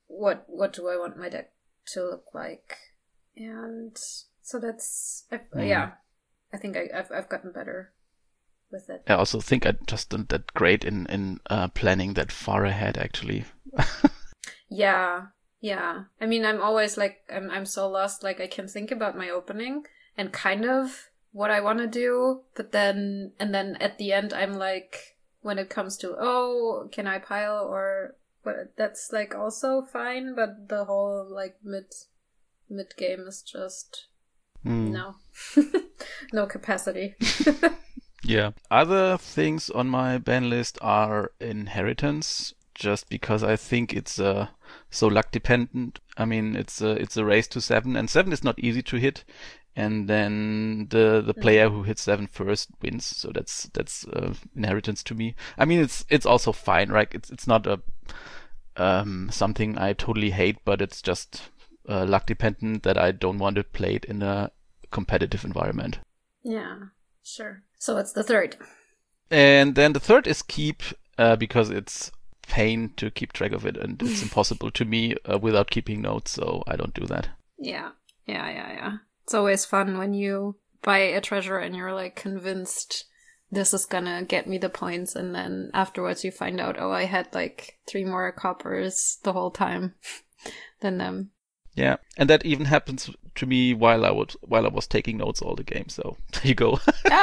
what do I want my deck to look like, and so that's yeah. I think I've gotten better with it. I also think I just didn't that great in planning that far ahead, actually. Yeah. I mean, I'm always like, I'm so lost. Like, I can think about my opening and kind of what I want to do, but then at the end, I'm like, when it comes to, oh, can I pile or, but that's like also fine, but the whole like mid game is just no capacity. Yeah. Other things on my ban list are Inheritance, just because I think it's so luck dependent. I mean, it's a race to 7, and 7 is not easy to hit. And then the player who hits 7 first wins. So that's Inheritance to me. I mean, it's also fine, right? It's not a something I totally hate, but it's just luck dependent that I don't want to play it in a competitive environment. Yeah, sure. So it's the third. And then the third is Keep, because it's pain to keep track of it, and it's impossible to me without keeping notes, so I don't do that. Yeah. It's always fun when you buy a treasure and you're like convinced this is gonna get me the points, and then afterwards you find out, oh, I had like 3 more coppers the whole time than them. Yeah, and that even happens to me while I was taking notes all the game. So there you go.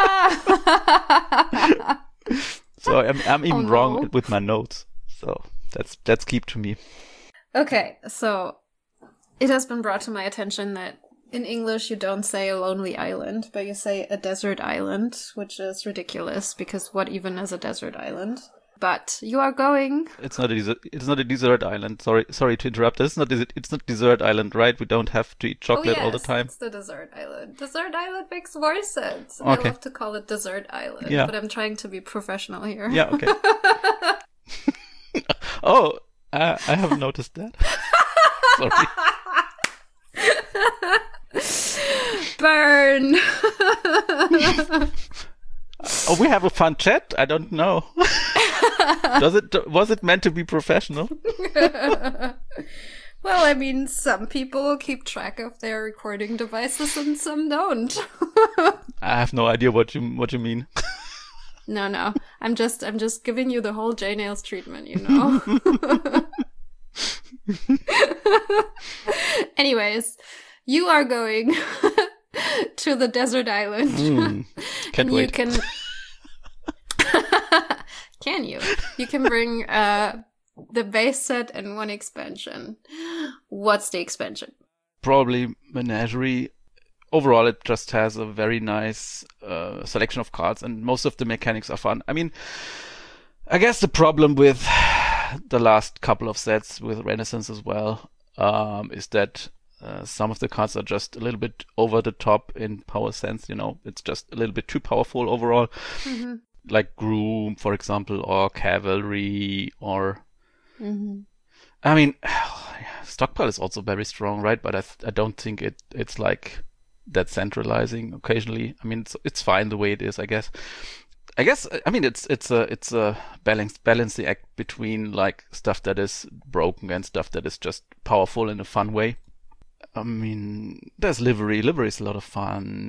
So I'm even wrong with my notes. So that's Keep to me. Okay, so it has been brought to my attention that in English you don't say a lonely island, but you say a desert island, which is ridiculous because what even is a desert island? But you are going. It's not a desert island. Sorry to interrupt. It's not desert island, right? We don't have to eat chocolate all the time. It's the desert island. Desert island makes more sense. Okay. I love to call it desert island, but I'm trying to be professional here. Yeah. Okay. Oh, I haven't noticed that. Sorry. Burn. Oh, we have a fun chat. I don't know. Was it meant to be professional? Well, I mean, some people keep track of their recording devices and some don't. I have no idea what you mean. No. I'm just giving you the whole J-Nails treatment, you know. Anyways, you are going to the desert island. Can't wait. You can Can you? You can bring the base set and 1 expansion. What's the expansion? Probably Menagerie. Overall, it just has a very nice selection of cards, and most of the mechanics are fun. I mean, I guess the problem with the last couple of sets with Renaissance as well is that some of the cards are just a little bit over the top in power sense. You know, it's just a little bit too powerful overall. Mm-hmm. Like Groom, for example, or Cavalry, or I mean, Stockpile is also very strong, right? But I don't think it's like that centralizing occasionally. I mean, it's fine the way it is, I guess. I mean, it's a balancing act between like stuff that is broken and stuff that is just powerful in a fun way. I mean, there's Livery. Livery is a lot of fun,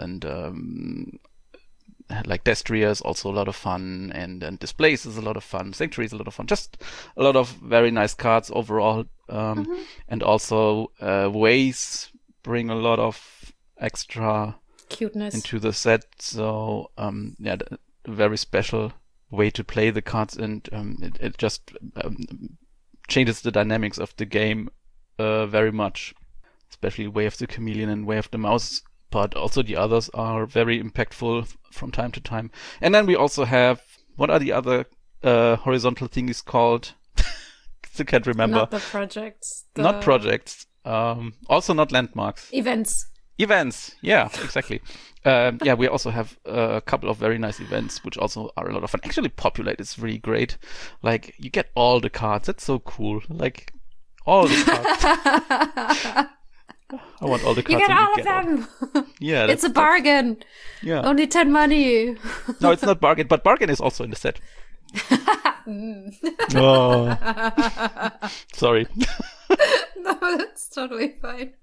and like Destria is also a lot of fun, and Displace is a lot of fun. Sanctuary is a lot of fun. Just a lot of very nice cards overall, and also Ways bring a lot of extra cuteness into the set. So yeah, a very special way to play the cards, and it just changes the dynamics of the game very much. Especially Way of the Chameleon and Way of the Mouse, but also the others are very impactful from time to time. And then we also have, what are the other horizontal thingies called? I can't remember. Not the projects. Not projects. Also not landmarks. Events, yeah, exactly. Yeah, we also have a couple of very nice events, which also are a lot of fun. Actually, Populate is really great. Like, you get all the cards. That's so cool. Like, all the cards. I want all the cards. You get all of them. Yeah, it's a bargain. Yeah, only 10 money. No, it's not bargain, but bargain is also in the set. Oh, sorry. No, that's totally fine.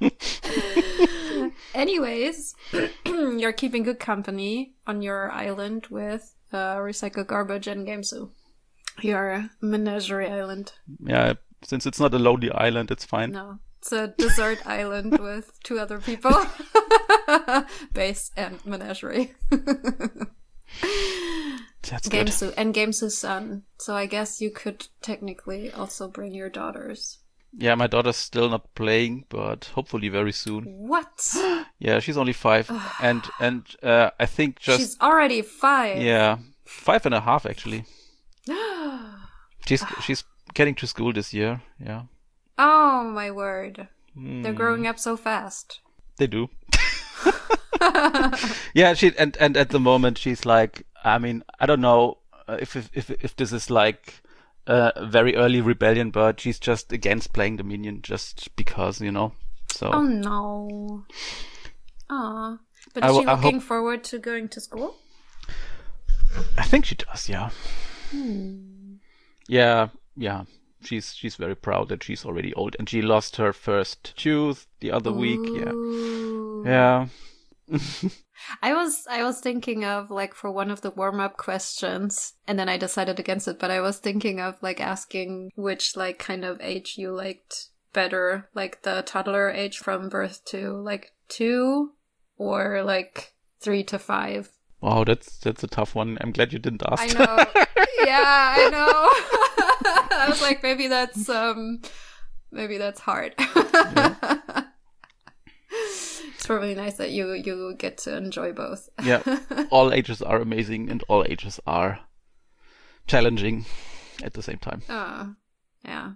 Anyways, you're keeping good company on your island with Recycle Garbage and Gamesu. Your menagerie island. Yeah, since it's not a lonely island, it's fine. No, it's a desert island with 2 other people. Base and menagerie. That's Gamesu good. and Gamesu's son. So I guess you could technically also bring your daughters. Yeah, my daughter's still not playing, but hopefully very soon. What? Yeah, she's only 5, and I think just She's already 5. yeah, 5.5 actually. She's getting to school this year. Yeah. Oh my word! They're growing up so fast. They do. Yeah, she and at the moment she's like, I mean, I don't know if this is like a very early rebellion, but she's just against playing Dominion just because, you know. So. Oh no. Aw. But is she looking forward to going to school? I think she does, yeah. Yeah. She's very proud that she's already old, and she lost her first tooth the other week. Yeah. I was thinking of like for one of the warm-up questions, and then I decided against it, but I was thinking of like asking which like kind of age you liked better, like the toddler age from birth to like 2 or like 3 to 5. Wow, that's a tough one. I'm glad you didn't ask. I know. Yeah, I know. I was like, maybe that's hard. Yeah. It's probably nice that you get to enjoy both. Yeah, all ages are amazing and all ages are challenging at the same time. Yeah.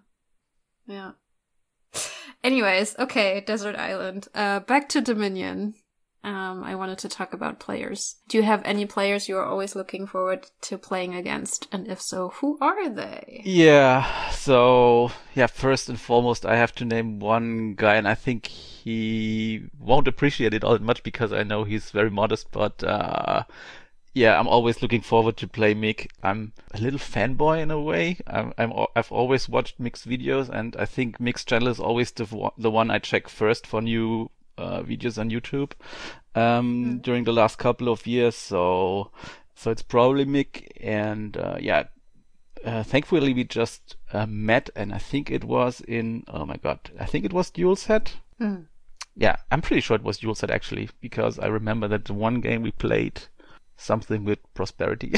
Anyways, okay, Desert Island. Back to Dominion. I wanted to talk about players. Do you have any players you are always looking forward to playing against? And if so, who are they? Yeah, so, first and foremost, I have to name one guy, and I think he won't appreciate it all that much because I know he's very modest, but I'm always looking forward to play Mick. I'm a little fanboy in a way. I've always watched Mick's videos, and I think Mick's channel is always the one I check first for new videos on YouTube during the last couple of years. So it's probably Mick, and thankfully we just met, and I think it was Dual Set. Yeah, I'm pretty sure it was Dual Set actually, because I remember that the one game we played something with Prosperity.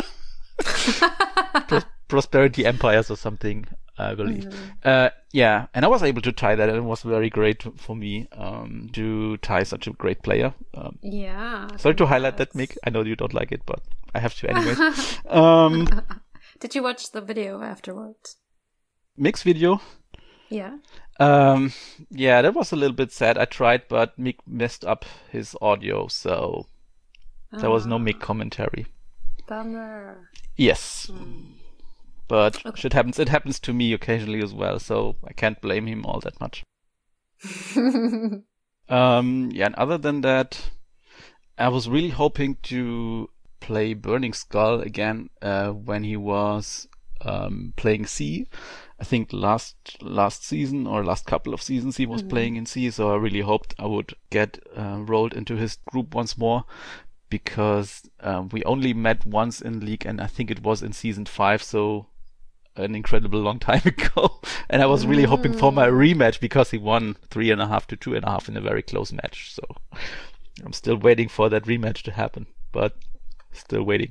Prosperity Empires or something, I believe. And I was able to tie that, and it was very great for me to tie such a great player. Sorry to highlight that, Mick. I know you don't like it, but I have to anyways. Did you watch the video afterwards? Mick's video? Yeah. That was a little bit sad. I tried, but Mick messed up his audio, so there was no Mick commentary. Bummer. Yes. But shit happens. It happens to me occasionally as well, so I can't blame him all that much. And other than that, I was really hoping to play Burning Skull again when he was playing C. I think last season or last couple of seasons he was playing in C, so I really hoped I would get rolled into his group once more, because we only met once in League, and I think it was in season 5, so an incredible long time ago. And I was really hoping for my rematch, because he won 3.5 to 2.5 in a very close match. So I'm still waiting for that rematch to happen, but still waiting.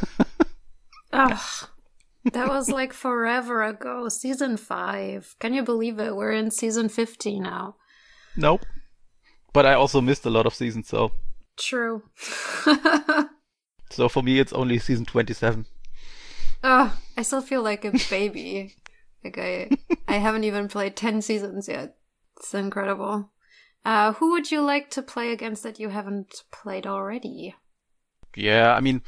That was like forever ago. Season 5. Can you believe it? We're in season 50 now. Nope. But I also missed a lot of seasons, so. True. So for me, it's only season 27. I still feel like a baby. Like I haven't even played 10 seasons yet. It's incredible. Who would you like to play against that you haven't played already? Yeah, I mean,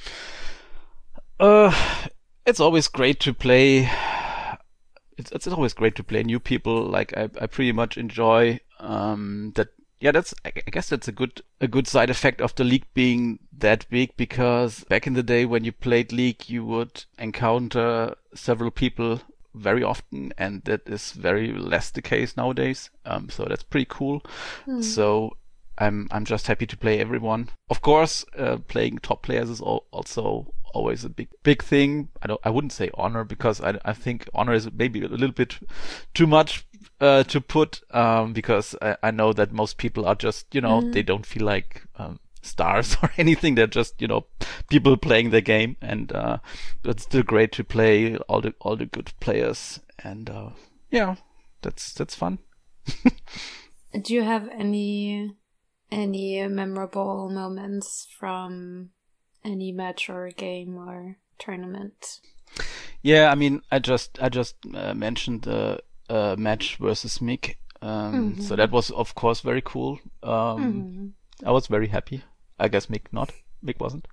it's always great to play. It's always great to play new people. Like I pretty much enjoy that. Yeah, I guess that's a good side effect of the League being that big, because back in the day when you played League, you would encounter several people very often, and that is very less the case nowadays. So that's pretty cool. So I'm just happy to play everyone. Of course, playing top players is also always a big thing. I wouldn't say honor, because I think honor is maybe a little bit too much to put, because I know that most people are just, they don't feel like stars or anything. They're just, people playing the game, and it's still great to play all the good players, and yeah, that's fun. Do you have any memorable moments from any match or game or tournament? Yeah, I mean, I just mentioned the match versus Mick. So that was, of course, very cool. I was very happy. I guess Mick not. Mick wasn't.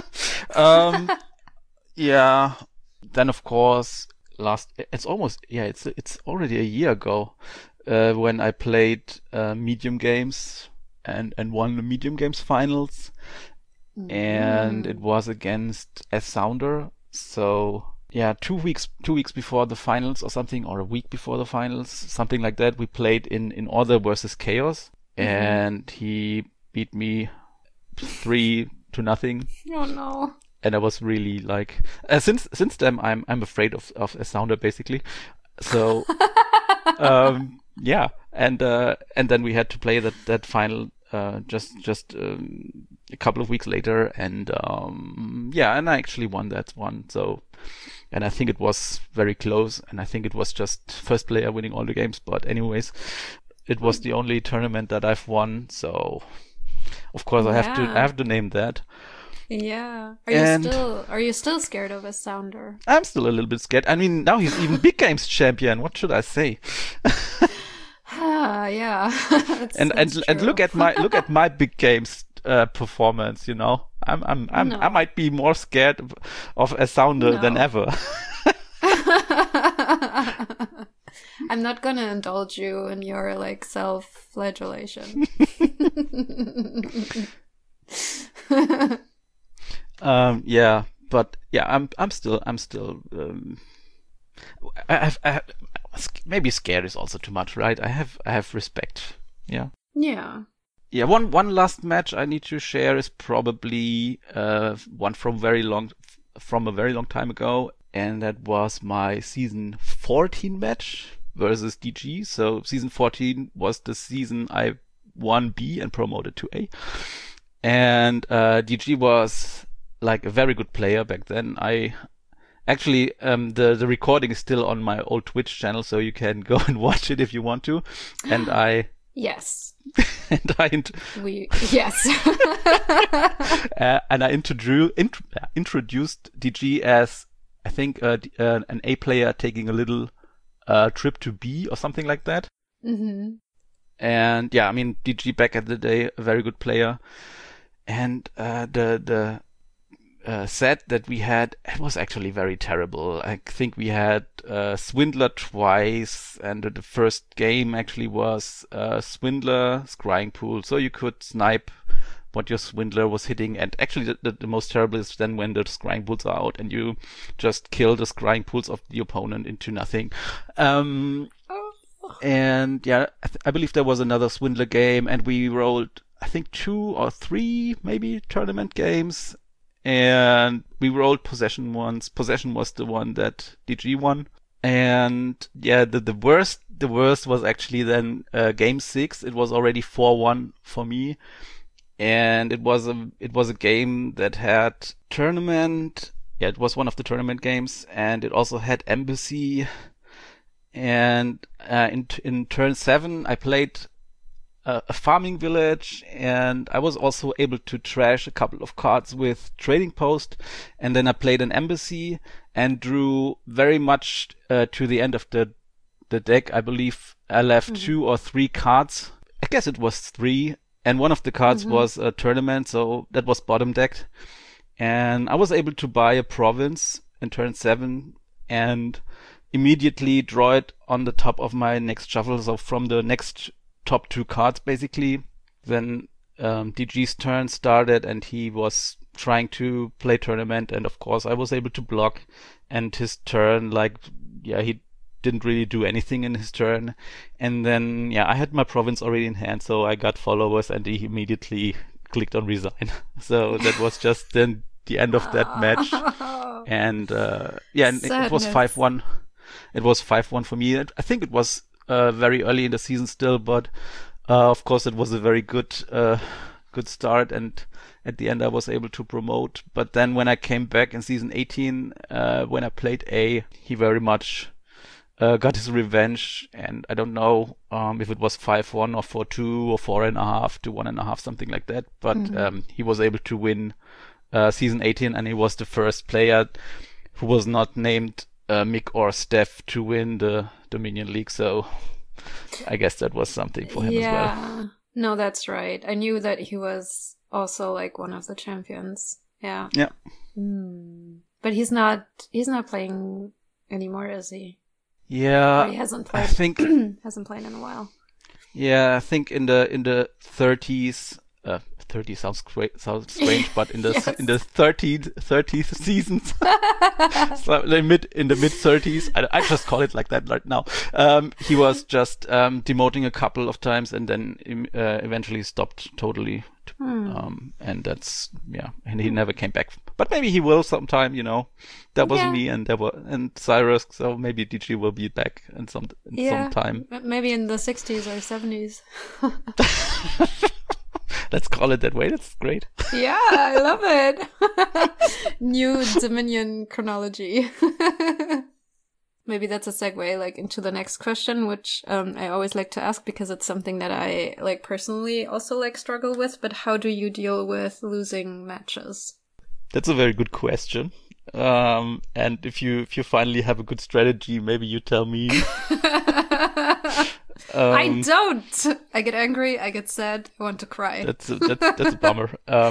Yeah. Then, of course, it's already a year ago, when I played medium games and won the medium games finals. And it was against S Sounder. So yeah, 2 weeks before the finals or something, or a week before the finals, something like that, we played in Order versus Chaos, and he beat me 3-0. Oh no. And I was really like, since then I'm afraid of S Sounder, basically. So yeah, and then we had to play that final just a couple of weeks later, and yeah, and I actually won that one. So, and I think it was very close, and I think it was just first player winning all the games. But anyways, it was the only tournament that I've won. So, of course, I have to name that. Yeah. Are you still scared of a Sounder? I'm still a little bit scared. I mean, now he's even big games champion. What should I say? Yeah. and look at my big games performance. I might be more scared of a Sounder than ever. I'm not gonna indulge you in your self-flagellation. Yeah, but yeah, I'm still. I maybe scared is also too much, right? I have respect. Yeah. Yeah. Yeah. One last match I need to share is probably one from a very long time ago, and that was my season 14 match versus DG. So season 14 was the season I won B and promoted to A, and DG was like a very good player back then. I actually, the recording is still on my old Twitch channel, so you can go and watch it if you want to. And I yes, and I yes, and I introduced DG as, I think, an A player taking a little trip to B or something like that. Mm-hmm. And yeah, I mean, DG back at the day, a very good player, and the set that we had, it was actually very terrible. I think we had Swindler twice, and the first game actually was Swindler Scrying Pool, so you could snipe what your Swindler was hitting. And actually the most terrible is then when the Scrying Pools are out and you just kill the Scrying Pools of the opponent into nothing. And yeah, I believe there was another Swindler game, and we rolled, I think, 2 or 3 maybe tournament games. And we rolled Possession once. Possession was the one that DG won. And yeah, the worst was actually then game 6. It was already 4-1 for me. And it was a game that had tournament. Yeah, it was one of the tournament games, and it also had Embassy. And in turn 7, I played a farming village, and I was also able to trash a couple of cards with Trading Post, and then I played an Embassy and drew very much to the end of the deck. I believe I left 2 or 3 cards. I guess it was 3, and one of the cards was a tournament, so that was bottom decked. And I was able to buy a province in turn 7 and immediately draw it on the top of my next shuffle, so from the next top 2 cards, basically. Then DG's turn started, and he was trying to play tournament, and of course I was able to block. And his turn, he didn't really do anything in his turn. And then, yeah, I had my province already in hand, so I got followers and he immediately clicked on resign. So that was just then the end of that match. And and it was 5-1. It was 5-1 for me. I think it was very early in the season still, but of course it was a very good start, and at the end I was able to promote. But then when I came back in season 18, when I played A, he very much got his revenge, and I don't know if it was 5-1 or 4-2 or 4.5 to 1.5, something like that. But he was able to win season 18, and he was the first player who was not named Mick or Steph to win the Dominion League. So I guess that was something for him as well. Yeah, no, that's right. I knew that he was also like one of the champions. Yeah. Yeah. But he's not playing anymore, is he? Yeah. Or he hasn't played. I think hasn't played in a while. Yeah, I think in the 30s. 30 sounds strange, but in the Yes. in the 30th seasons, so in the mid 30s, I just call it like that right now. He was just demoting a couple of times and then eventually stopped totally. And that's and he never came back. But maybe he will sometime. That was me and Cyrus. So maybe DG will be back in some time. Maybe in the 60s or 70s. Let's call it that way. That's great. Yeah, I love it. New Dominion chronology. Maybe that's a segue like into the next question, which I always like to ask because it's something that I like personally also like struggle with. But how do you deal with losing matches? That's a very good question. And if you finally have a good strategy, maybe you tell me. I don't. I get angry. I get sad. I want to cry. That's a bummer.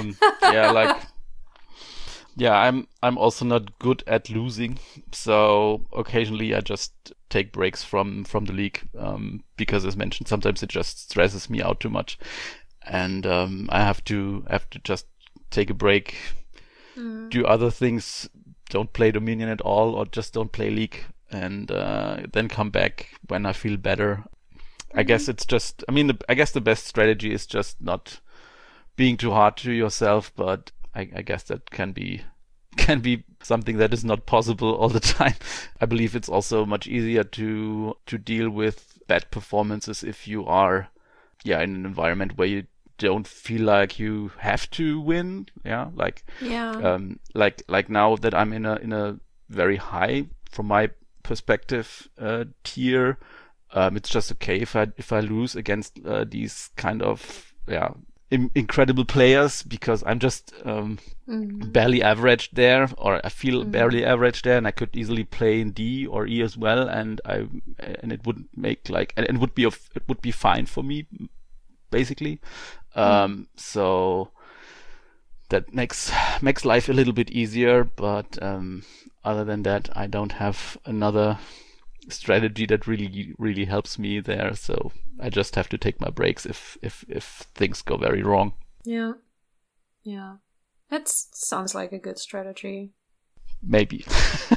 I'm also not good at losing, so occasionally I just take breaks from the league because, as mentioned, sometimes it just stresses me out too much, and I have to just take a break, do other things, don't play Dominion at all, or just don't play League, and then come back when I feel better. I guess it's just, I guess the best strategy is just not being too hard to yourself, but I guess that can be something that is not possible all the time. I believe it's also much easier to deal with bad performances if you are, in an environment where you don't feel like you have to win. Like now that I'm in a very high, from my perspective, tier. It's just okay if I lose against these kind of incredible players, because I'm just barely average there, or I feel barely average there, and I could easily play in D or E as well, and it would make it would be fine for me, basically. So that makes life a little bit easier, but other than that, I don't have another strategy that really helps me there, so I just have to take my breaks if things go very wrong. Yeah that sounds like a good strategy. Maybe.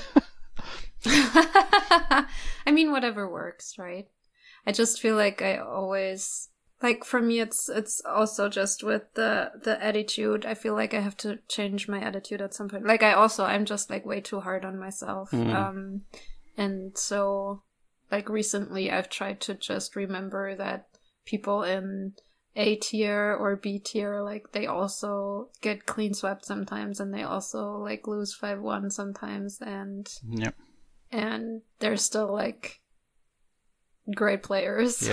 I mean, whatever works, right? I just feel like I always, like, for me it's also just with the attitude. I feel like I have to change my attitude at some point. Like I'm just like way too hard on myself. And so, like, recently I've tried to just remember that people in A tier or B tier, like, they also get clean swept sometimes, and they also, like, lose 5-1 sometimes, and they're still, like, great players.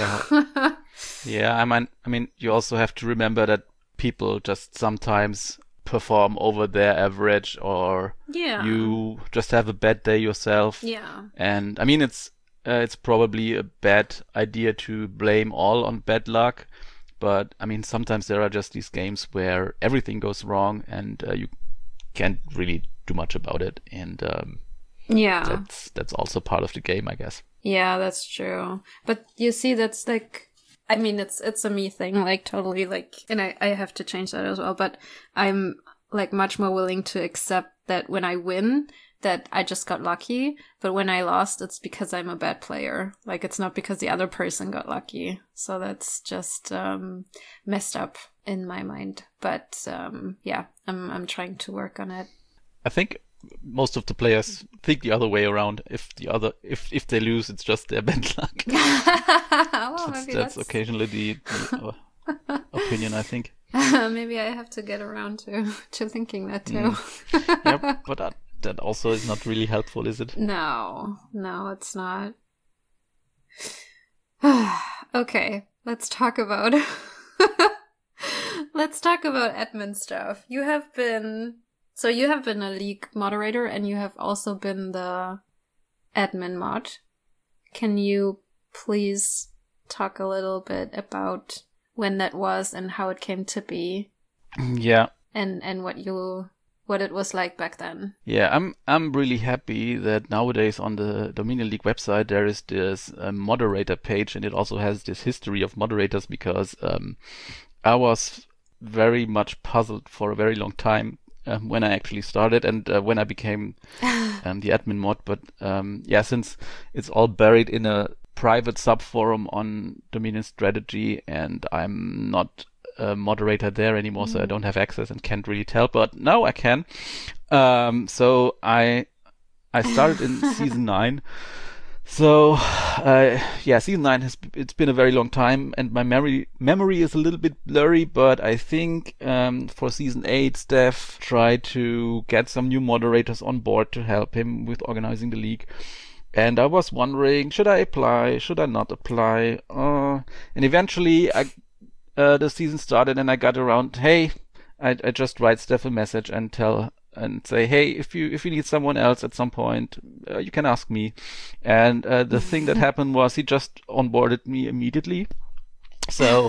I mean, you also have to remember that people just sometimes perform over their average, or you just have a bad day yourself. And I mean, it's probably a bad idea to blame all on bad luck, but I mean, sometimes there are just these games where everything goes wrong, and you can't really do much about it, and that's also part of the game, I guess. Yeah, that's true. But you see, that's like, I mean, it's a me thing, like, totally, like, and I have to change that as well, but I'm, like, much more willing to accept that when I win, that I just got lucky, but when I lost, it's because I'm a bad player. Like, it's not because the other person got lucky. So that's just messed up in my mind. But yeah, I'm trying to work on it. I think most of the players think the other way around. If they lose, it's just their bad luck. Well, maybe that's occasionally the opinion, I think. Maybe I have to get around to thinking that too. Yeah, but that also is not really helpful, is it? No, it's not. Okay, let's talk about admin stuff. You have been a league moderator, and you have also been the admin mod. Can you please talk a little bit about when that was and how it came to be? Yeah. And what it was like back then. Yeah, I'm really happy that nowadays on the Dominion League website there is this moderator page, and it also has this history of moderators, because I was very much puzzled for a very long time when I actually started and when I became the admin mod. But yeah, since it's all buried in a private subforum on Dominion Strategy, and I'm not a moderator there anymore, so I don't have access and can't really tell. But now I can. So I started in season 9. So yeah, season 9 it's been a very long time, and my memory is a little bit blurry. But I think for season 8, Steph tried to get some new moderators on board to help him with organizing the league. And I was wondering, should I apply? Should I not apply? And eventually the season started, and I got around, hey, I just write Steph a message and say, hey, if you need someone else at some point, you can ask me. And the thing that happened was he just onboarded me immediately. So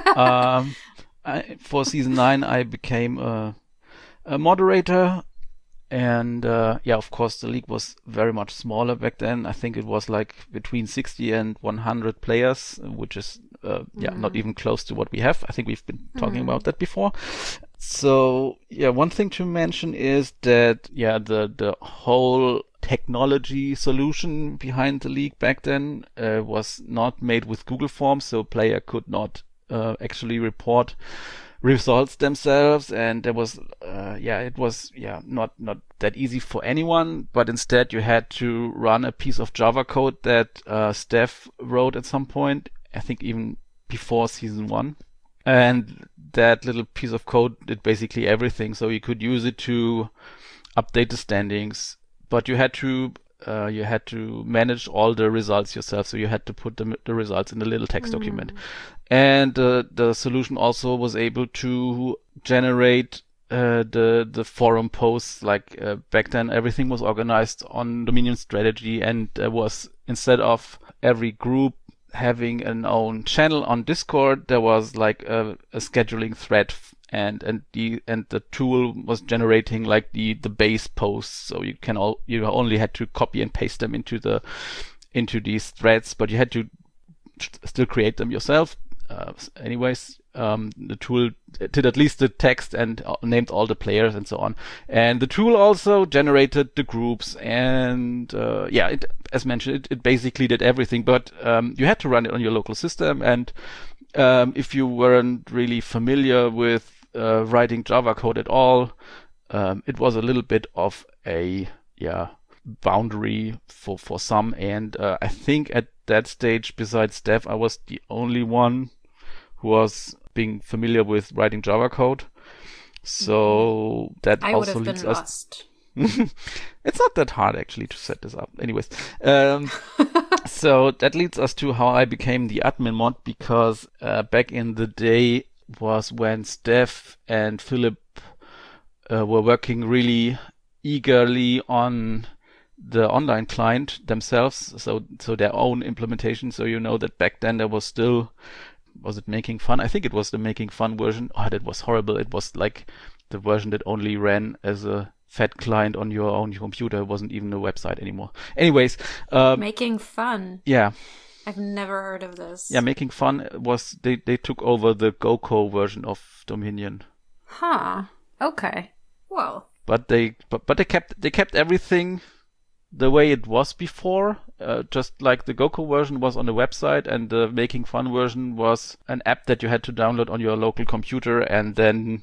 for season 9, I became a moderator. And yeah, of course, the league was very much smaller back then. I think it was like between 60 and 100 players, which is not even close to what we have. I think we've been talking about that before. So yeah, one thing to mention is that the whole technology solution behind the league back then was not made with Google Forms, so player could not actually report results themselves, and there was it was not that easy for anyone. But instead you had to run a piece of Java code that Steph wrote at some point, I think even before season 1, and that little piece of code did basically everything. So you could use it to update the standings, but you had to manage all the results yourself. So you had to put the results in a little text document. And the solution also was able to generate the forum posts. Like back then, everything was organized on Dominion Strategy, and there was, instead of every group having an own channel on Discord, there was like a scheduling thread, and the tool was generating like the base posts. So you only had to copy and paste them into these threads, but you had to still create them yourself. Anyways, the tool did at least the text and named all the players and so on. And the tool also generated the groups, and as mentioned, it basically did everything. But you had to run it on your local system, and if you weren't really familiar with writing Java code at all, it was a little bit of a boundary for some. And I think at that stage, besides Steph, I was the only one who was being familiar with writing Java code. So that I also would have leads been us. lost. It's not that hard actually to set this up. Anyways, so that leads us to how I became the admin mod, because back in the day was when Steph and Philip were working really eagerly on the online client themselves, so their own implementation. So you know that back then there was still, was it Making Fun? I think it was the Making Fun version. Oh, that was horrible. It was like the version that only ran as a fat client on your own computer. It wasn't even a website anymore. Anyways, Making Fun. Yeah. I've never heard of this. Yeah, Making Fun was, they took over the GoCo version of Dominion. Huh. Okay. Well. but they kept everything the way it was before. Just like the Goku version was on the website, and the Making Fun version was an app that you had to download on your local computer, and then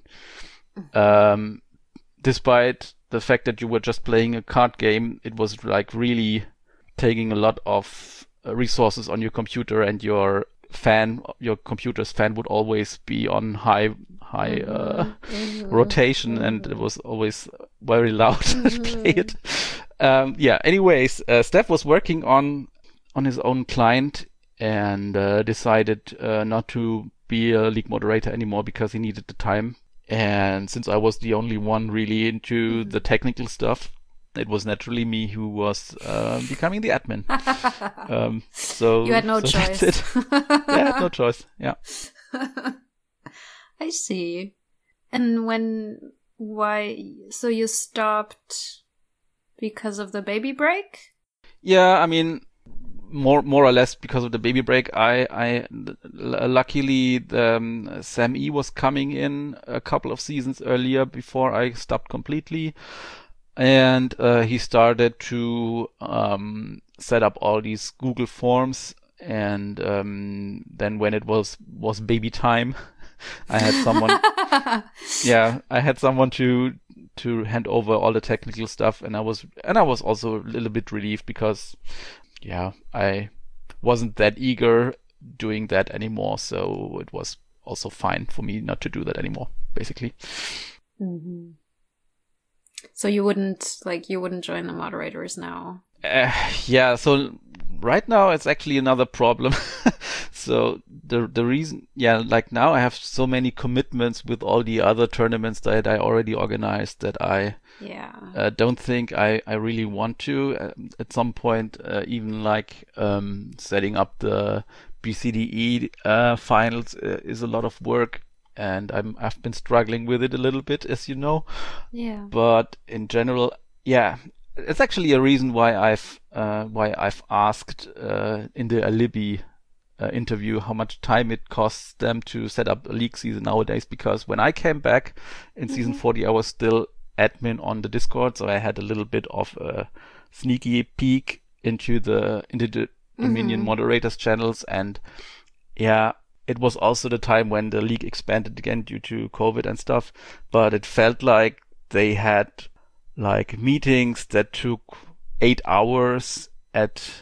despite the fact that you were just playing a card game, it was like really taking a lot of resources on your computer, and your computer's fan would always be on high rotation, and it was always very loud to play it. Anyways, Steph was working on his own client, and decided not to be a league moderator anymore because he needed the time. And since I was the only one really into the technical stuff, it was naturally me who was becoming the admin. So you had no choice. That's it. Yeah, I had no choice. Yeah. I see. And so you stopped because of the baby break? Yeah, I mean, more or less because of the baby break. I luckily Sam E was coming in a couple of seasons earlier before I stopped completely, and he started to set up all these Google Forms, and then when it was baby time, I had someone I had someone to hand over all the technical stuff, and I was also a little bit relieved because I wasn't that eager doing that anymore, so it was also fine for me not to do that anymore, basically. Mm-hmm. So you wouldn't join the moderators now? So right now it's actually another problem. So the reason, like now I have so many commitments with all the other tournaments that I already organized that I don't think I really want to. At some point, even like setting up the BCDE finals is a lot of work, and I've been struggling with it a little bit, as you know. Yeah. But in general, it's actually a reason why I've asked in the Alibi interview how much time it costs them to set up a league season nowadays, because when I came back in season 40, I was still admin on the Discord, so I had a little bit of a sneaky peek into the Dominion moderators channels, and it was also the time when the league expanded again due to COVID and stuff, but it felt like they had like meetings that took 8 hours at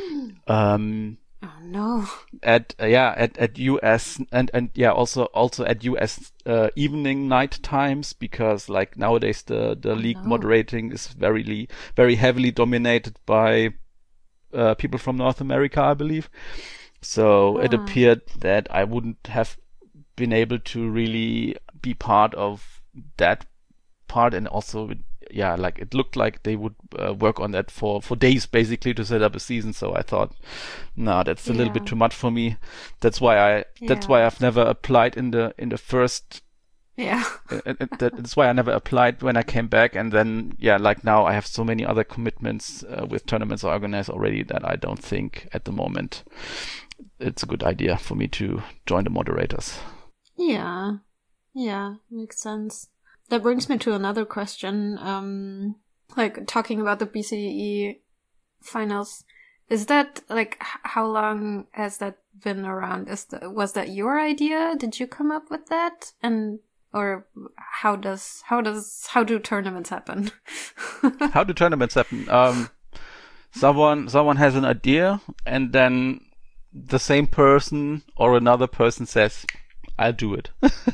oh no. At US and also at US evening night times, because like nowadays the league moderating is very heavily dominated by people from North America, I believe. So it appeared that I wouldn't have been able to really be part of that part, and also like it looked like they would work on that for days basically to set up a season. So I thought, no, that's a little bit too much for me. That's why I've never applied in the first. That's why I never applied when I came back, and then like now I have so many other commitments with tournaments organized already that I don't think at the moment it's a good idea for me to join the moderators. Yeah, makes sense. That brings me to another question. Like talking about the BCE finals, is that like how long has that been around? Was that your idea? Did you come up with that? Or how do tournaments happen? How do tournaments happen? Someone has an idea, and then the same person or another person says, I'll do it.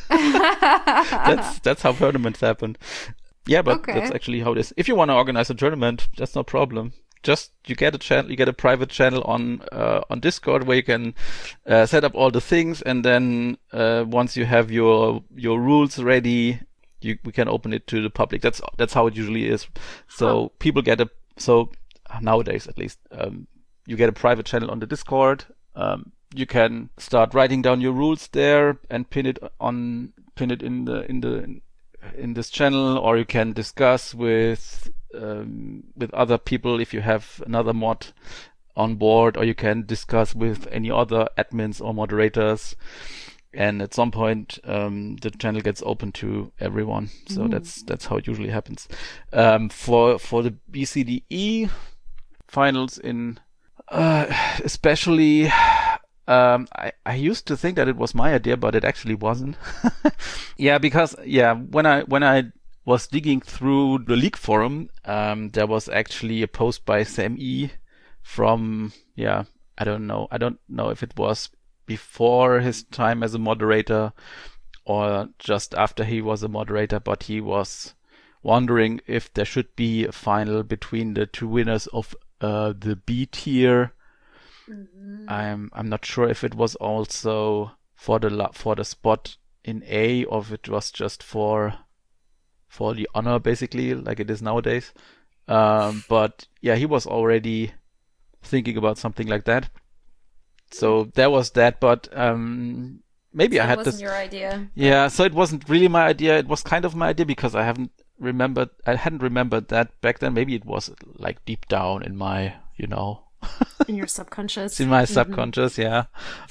That's how tournaments happen. Yeah, but that's actually how it is. If you want to organize a tournament, that's no problem. Just you get a channel, you get a private channel on Discord where you can set up all the things, and then once you have your rules ready, we can open it to the public. That's how it usually is. So people get nowadays at least, you get a private channel on the Discord. You can start writing down your rules there and pin it in this channel, or you can discuss with other people if you have another mod on board, or you can discuss with any other admins or moderators. And at some point, the channel gets open to everyone. So that's how it usually happens. For the BCDE finals especially, I used to think that it was my idea, but it actually wasn't. Because when I was digging through the league forum, there was actually a post by Sam E from, I don't know if it was before his time as a moderator or just after he was a moderator, but he was wondering if there should be a final between the two winners of the B tier. I'm not sure if it was also for the spot in A or if it was just for the honor, basically, like it is nowadays. But he was already thinking about something like that. So there was that, but maybe I had this. It wasn't your idea. Yeah, so it wasn't really my idea. It was kind of my idea because I hadn't remembered that back then. Maybe it was like deep down in my, in your subconscious. In my subconscious, that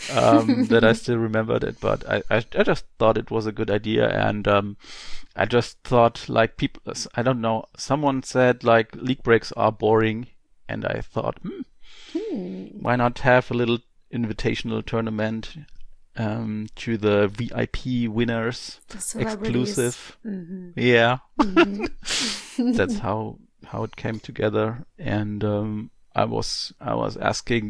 I still remembered it. But I just thought it was a good idea, and I just thought like people, I don't know, someone said like league breaks are boring, and I thought, why not have a little invitational tournament to the VIP winners, exclusive. Yeah. That's how it came together. And I was asking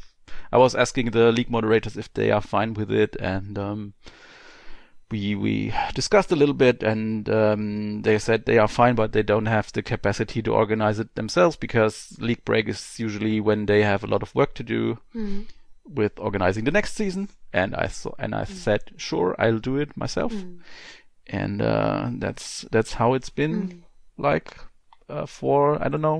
the league moderators if they are fine with it, and we discussed a little bit, and they said they are fine, but they don't have the capacity to organize it themselves because league break is usually when they have a lot of work to do with organizing the next season. And I said, sure, I'll do it myself. And that's how it's been like for, I don't know,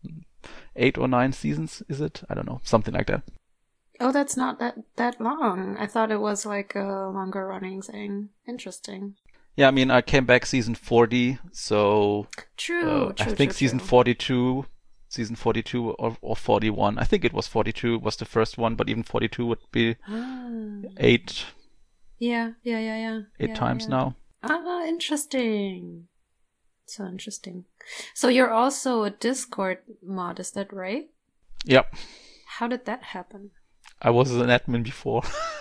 8 or 9 seasons, is it? I don't know, something like that. Oh, that's not that long. I thought it was like a longer running thing. Interesting. Yeah, I mean, I came back season 40, so true. I think season 42 or 41. I think it was 42 was the first one, but even 42 would be 8. Yeah. 8 times now. Interesting. So interesting. So you're also a Discord mod, is that right? Yep. How did that happen? I was an admin before.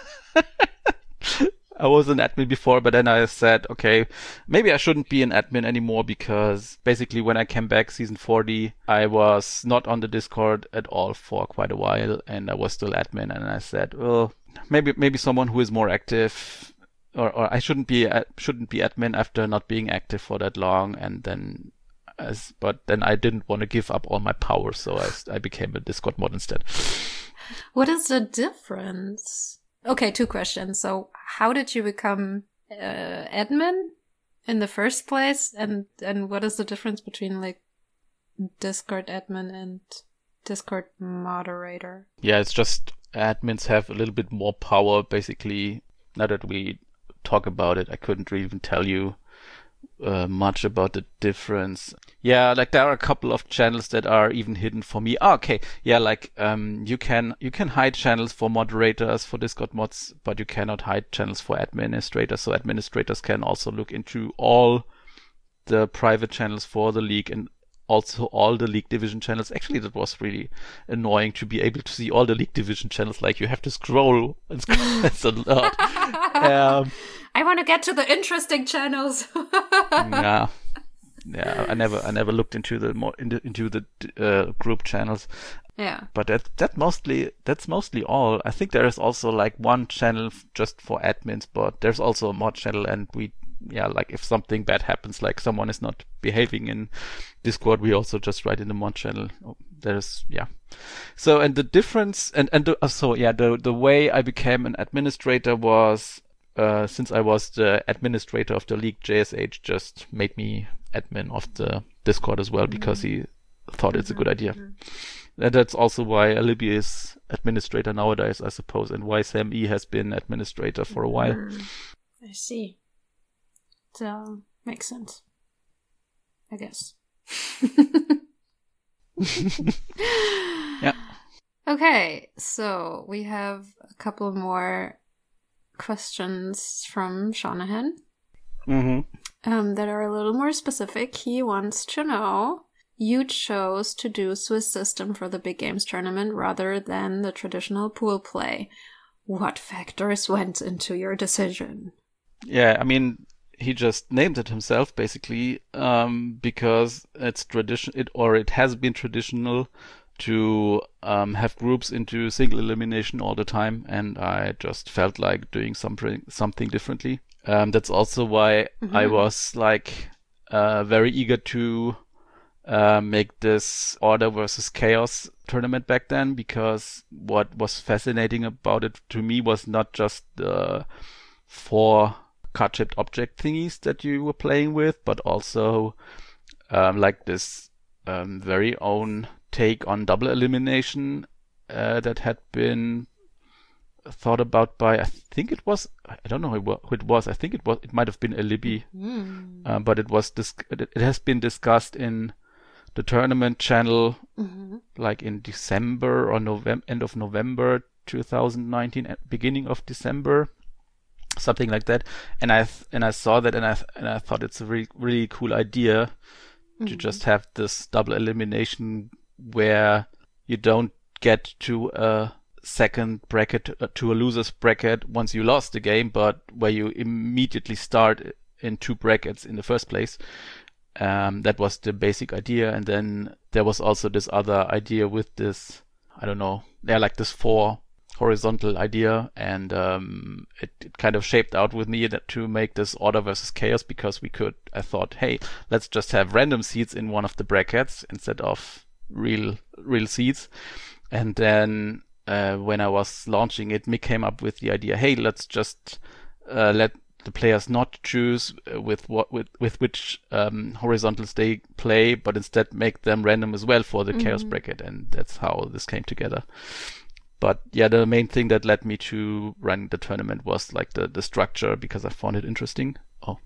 But then I said, okay, maybe I shouldn't be an admin anymore, because basically when I came back season 40, I was not on the Discord at all for quite a while, and I was still admin, and I said, well, maybe someone who is more active, or I shouldn't be admin after not being active for that long, and then but then I didn't want to give up all my power, so I became a Discord mod instead. What is the difference? Okay, 2 questions. So how did you become admin in the first place? And what is the difference between like Discord admin and Discord moderator? Yeah, it's just admins have a little bit more power, basically. Now that we talk about it, I couldn't really even tell you much about the difference. Yeah, like there are a couple of channels that are even hidden for me. Okay, yeah, like you can hide channels for moderators for Discord mods, but you cannot hide channels for administrators. So administrators can also look into all the private channels for the league and also all the league division channels. Actually, that was really annoying to be able to see all the league division channels. Like you have to scroll. It's a lot. I want to get to the interesting channels. Yeah. I never looked into the group channels. Yeah. But that's mostly all. I think there is also like one channel just for admins, but there's also a mod channel, and like if something bad happens, like someone is not behaving in Discord, we also just write in the mod channel. So, and the difference, the way I became an administrator was, since I was the administrator of the league, JSH just made me admin of the Discord as well, because he thought it's a good idea. And that's also why Alibi is administrator nowadays, I suppose, and why Sam E has been administrator for a while. I see. So, makes sense. I guess. Yeah. Okay, so we have a couple more questions from Shanahan Mm-hmm. that are a little more specific. He wants to know, you chose to do Swiss system for the big games tournament rather than the traditional pool play. What factors went into your decision? Yeah, I mean, he just named it himself basically, because it's it has been traditional to have groups into single elimination all the time, and I just felt like doing something differently. That's also why I was like very eager to make this Order versus Chaos tournament back then, because what was fascinating about it to me was not just the 4 card-shaped object thingies that you were playing with, but also like this very own take on double elimination that had been thought about by, I think it was, I don't know who it was, I think it might have been Alibi, but it has been discussed in the tournament channel like in December or end of November 2019, beginning of December, something like that. And I saw that, and I thought it's a really, really cool idea to just have this double elimination where you don't get to a second bracket, to a loser's bracket once you lost the game, but where you immediately start in 2 brackets in the first place. That was the basic idea. And then there was also this other idea with this, I don't know, like this 4 horizontal idea, and it kind of shaped out with me that to make this Order versus Chaos, because I thought, hey, let's just have random seeds in one of the brackets instead of real seeds. And then when I was launching it, Mick came up with the idea, hey, let's just let the players not choose with which horizontals they play, but instead make them random as well for the Chaos bracket, and that's how this came together. But yeah, the main thing that led me to run the tournament was like the structure, because I found it interesting.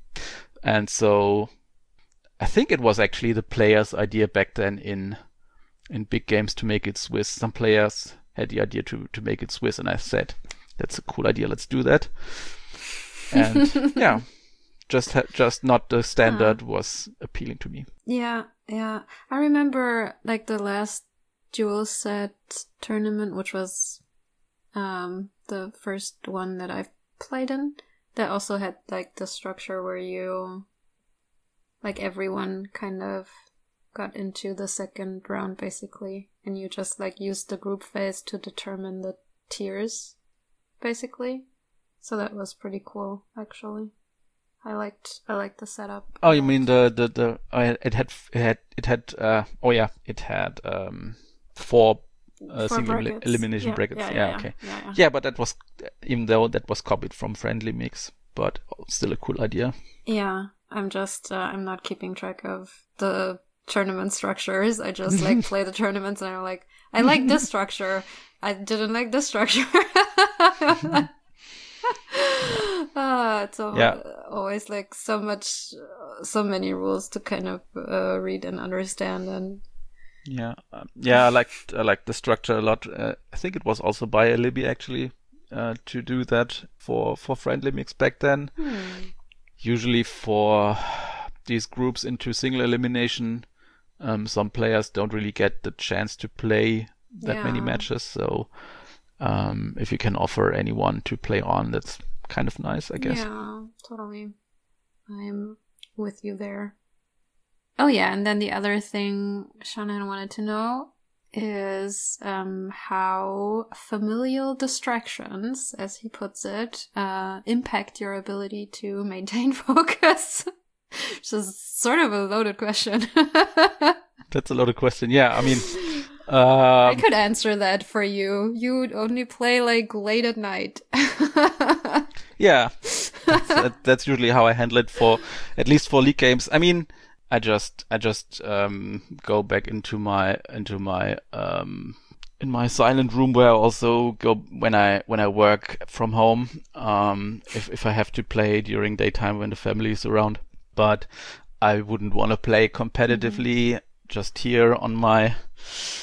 And so I think it was actually the players' idea back then in big games to make it Swiss. Some players had the idea to make it Swiss, and I said, that's a cool idea, let's do that. And yeah, just not the standard was appealing to me. Yeah. I remember like the last Dual Set tournament, which was the first one that I've played in, that also had like the structure where you, like, everyone kind of got into the second round basically, and you just like used the group phase to determine the tiers basically. So that was pretty cool, actually. I liked the setup. Oh, you mean it had 4 single elimination brackets. Okay. Yeah, but that was, even though that was copied from Friendly Mix, but still a cool idea. Yeah, I'm just I'm not keeping track of the tournament structures. I just like play the tournaments, and I'm like, I like this structure. I didn't like this structure. It's always like so many rules to kind of read and understand. And I liked the structure a lot. I think it was also by Alibi actually to do that for Friendly Mix back then. Usually for these groups into single elimination, some players don't really get the chance to play that many matches. So if you can offer anyone to play on, that's kind of nice, I guess. Yeah, totally. I'm with you there. Oh yeah, and then the other thing Shanahan wanted to know is how familial distractions, as he puts it, impact your ability to maintain focus. Which is sort of a loaded question. That's a loaded question. Yeah, I mean, I could answer that for you. You would only play like late at night. Yeah, that's usually how I handle it at least for league games. I mean, I just go back into my in my silent room, where I also go when I work from home. If I have to play during daytime when the family is around, but I wouldn't want to play competitively just here in my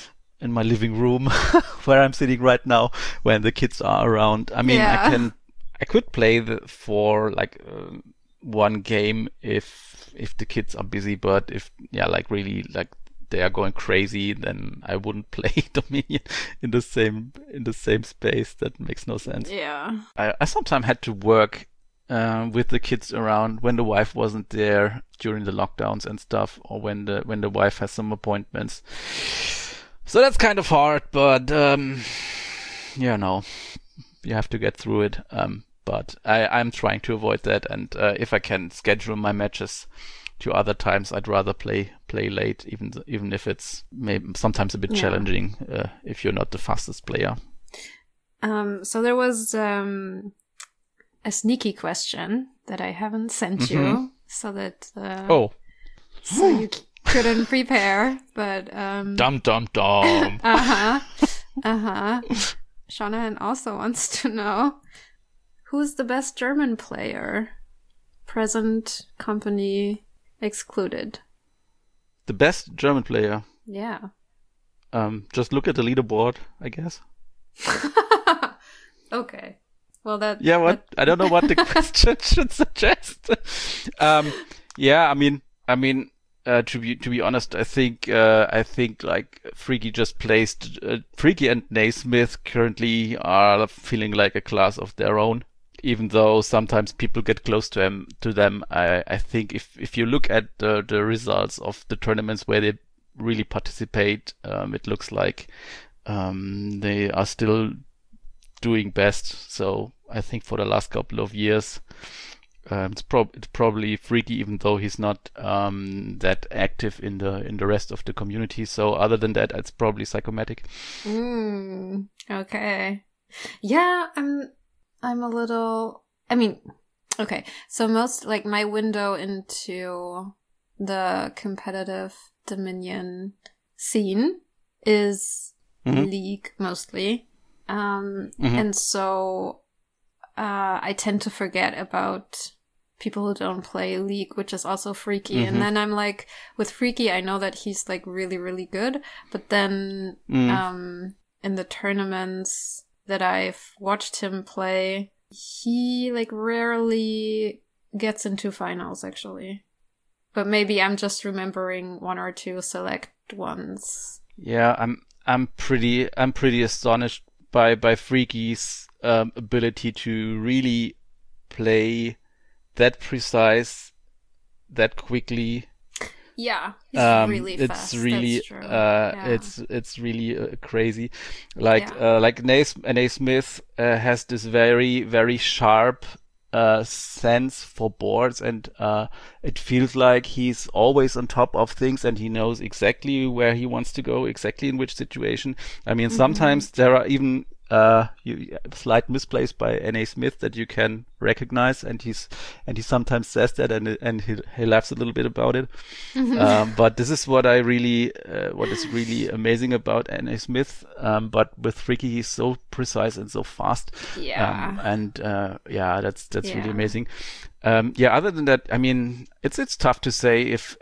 living room where I'm sitting right now when the kids are around. I mean, I could play for like one game if the kids are busy, but if like really like they are going crazy, then I wouldn't play Dominion in the same space. That makes no sense. Yeah. I sometimes had to work with the kids around when the wife wasn't there during the lockdowns and stuff, or when the wife has some appointments. So that's kind of hard, but no, you have to get through it. But I'm trying to avoid that, and if I can schedule my matches to other times, I'd rather play late, even if it's maybe sometimes a bit challenging if you're not the fastest player. So there was a sneaky question that I haven't sent you, so that so you couldn't prepare, but dum. Shanahan also wants to know who's the best German player, present company excluded. The best German player. Yeah. Just look at the leaderboard, I guess. Okay. Well, that. Yeah. What? I don't know what the question should suggest. Yeah. I mean. To be honest, I think like Freaky just placed Freaky and Naismith currently are feeling like a class of their own. Even though sometimes people get close to them, I think if you look at the results of the tournaments where they really participate, it looks like they are still doing best. So I think for the last couple of years, it's probably Freaky, even though he's not that active in the rest of the community. So other than that, it's probably Psychomatic. Okay. Yeah, I'm a little. I mean, okay. So most like my window into the competitive Dominion scene is League mostly, and so I tend to forget about people who don't play League, which is also Freaky. And then I'm like, with Freaky, I know that he's like really, really good. But then in the tournaments that I've watched him play, he like rarely gets into finals actually. But maybe I'm just remembering one or two select ones. Yeah, I'm pretty astonished by Freaky's ability to really play that precise, that quickly. Yeah, he's really fast. It's really, that's true. it's really crazy. Like Naismith has this very, very sharp sense for boards, and it feels like he's always on top of things, and he knows exactly where he wants to go, exactly in which situation. I mean, sometimes there are even slight misplays by Naismith that you can recognize, and he sometimes says that, and he laughs a little bit about it. But this is what is really amazing about Naismith. But with Freaky, he's so precise and so fast. Yeah. That's really amazing. Other than that, I mean, it's tough to say if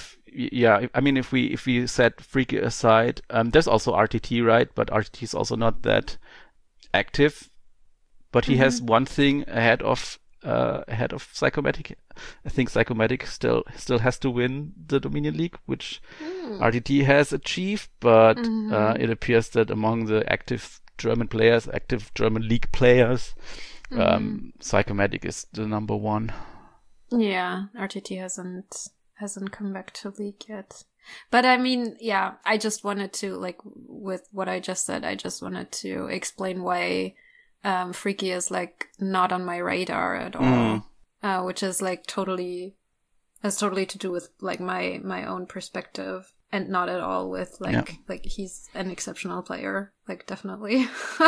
we set Freaky aside, there's also RTT, right? But RTT is also not that active. But he has one thing ahead of Psychomatic. I think Psychomatic still has to win the Dominion League, which RTT has achieved. But it appears that among the active German League players, Psychomatic is the number one. Yeah, RTT hasn't come back to League yet. But I mean, yeah, I just wanted to, like, with what I just said, I just wanted to explain why Freaky is, like, not on my radar at all. Which is, like, totally to do with, like, my own perspective, and not at all with, like, like, he's an exceptional player. Like, definitely.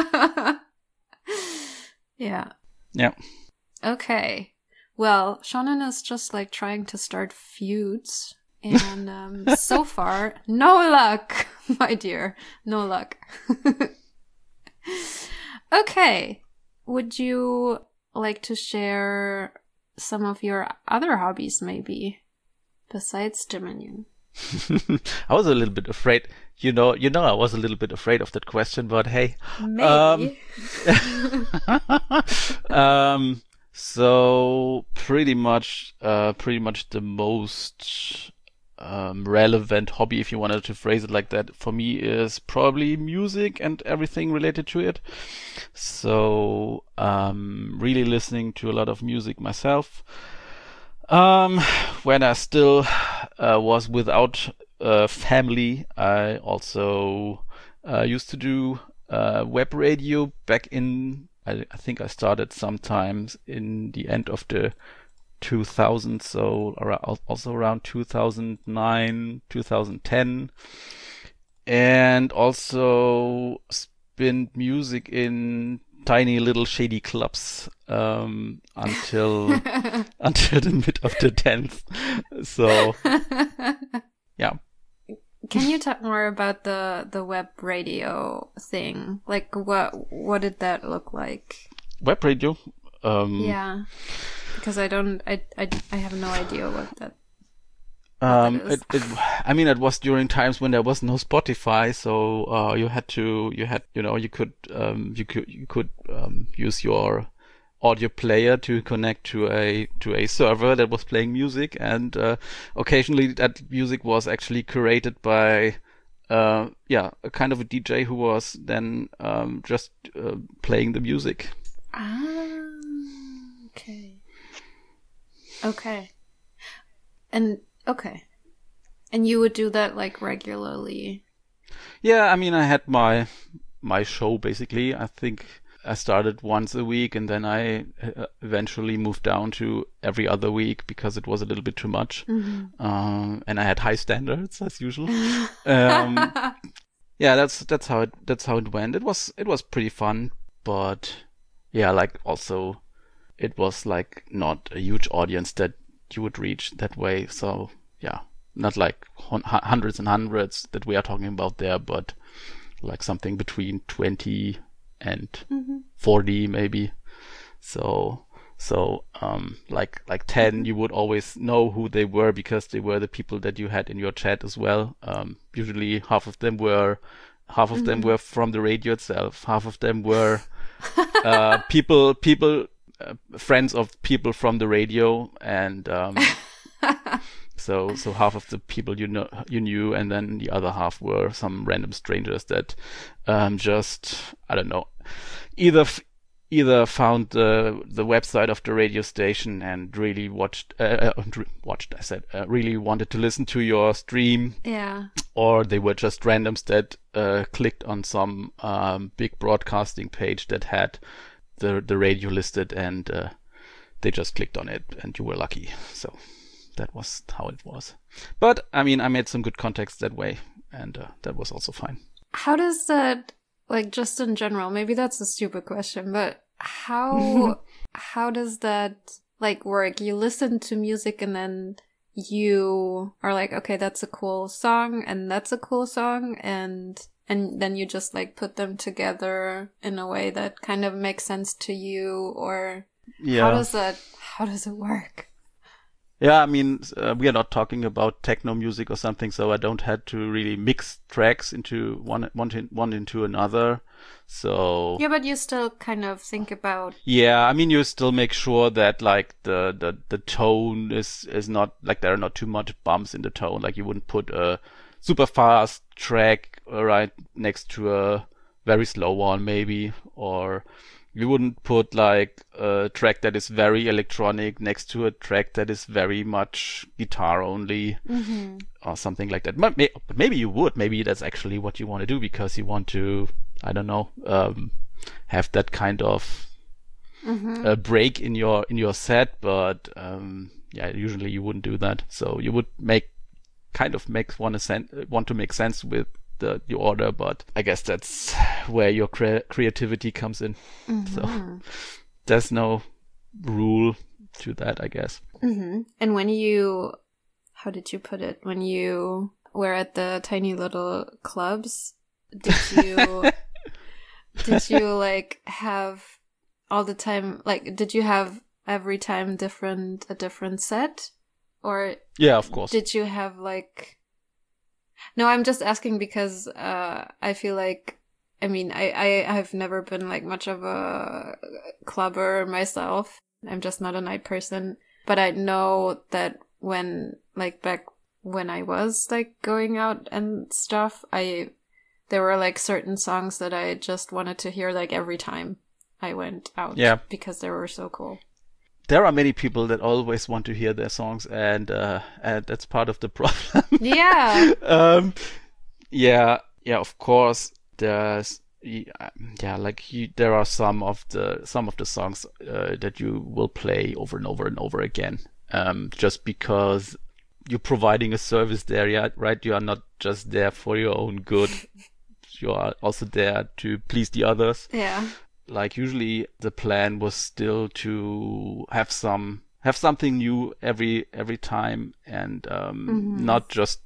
Yeah. Yeah. Okay. Well, Shonen is just like trying to start feuds, and so far, no luck, my dear, no luck. Okay, would you like to share some of your other hobbies, maybe, besides Dominion? I was a little bit afraid. I was a little bit afraid of that question, but hey. Maybe. So pretty much the most relevant hobby, if you wanted to phrase it like that, for me is probably music and everything related to it. So really listening to a lot of music myself. When I still was without family, I also used to do web radio back in, I think I started sometimes in the end of the 2000s, so also around 2009, 2010, and also spin music in tiny little shady clubs until the mid of the 10th. So yeah. Can you talk more about the web radio thing? Like what did that look like? Web radio? Yeah. Because I have no idea what that is. It was during times when there was no Spotify, so you could use your audio player to connect to a server that was playing music, and occasionally that music was actually curated by a kind of a DJ who was then just playing the music. Okay. And you would do that like regularly? Yeah, I had my show basically. I think I started once a week, and then I eventually moved down to every other week because it was a little bit too much. And I had high standards as usual. Yeah, that's how it went. It was pretty fun, but yeah, like also it was like not a huge audience that you would reach that way. So yeah, not like hundreds and hundreds that we are talking about there, but like something between 20 and 40 maybe. So like 10, you would always know who they were because they were the people that you had in your chat as well. Usually half of them were from the radio itself. Half of them were friends of people from the radio, and so half of the people you knew, and then the other half were some random strangers that just, I don't know, either found the website of the radio station and really really wanted to listen to your stream. Yeah. Or they were just randoms that clicked on some big broadcasting page that had the radio listed, and they just clicked on it, and you were lucky. So that was how it was. But I made some good contacts that way, and that was also fine. How does that, like, just in general, maybe that's a stupid question, but how does that like work? You listen to music and then you are like, okay, that's a cool song and that's a cool song, and then you just like put them together in a way that kind of makes sense to you, or how does it work? Yeah, we are not talking about techno music or something, so I don't have to really mix tracks into one into another. So yeah, but you still kind of think about. Yeah, you still make sure that like the tone is not like there are not too much bumps in the tone. Like you wouldn't put a super fast track right next to a very slow one, maybe, or you wouldn't put like a track that is very electronic next to a track that is very much guitar only, or something like that. But maybe you would. Maybe that's actually what you want to do because you want to, I don't know, have that kind of break in your set. But yeah, usually you wouldn't do that. So you would want to make sense with the order, but I guess that's where your creativity comes in. So there's no rule to that, I guess. And how did you put it? When you were at the tiny little clubs, did you like have all the time, like did you have every time a different set, or yeah, of course, did you have like No, I'm just asking because I feel like, I mean, I've never been like much of a clubber myself. I'm just not a night person. But I know that back when I was like going out and stuff, there were like certain songs that I just wanted to hear like every time I went out. Yeah. Because they were so cool. There are many people that always want to hear their songs, and that's part of the problem. Yeah. Yeah, of course. There's there are some of the songs that you will play over and over and over again, just because you're providing a service there, yeah, right? You are not just there for your own good. You are also there to please the others. Yeah. Like usually the plan was still to have something new every time, and not just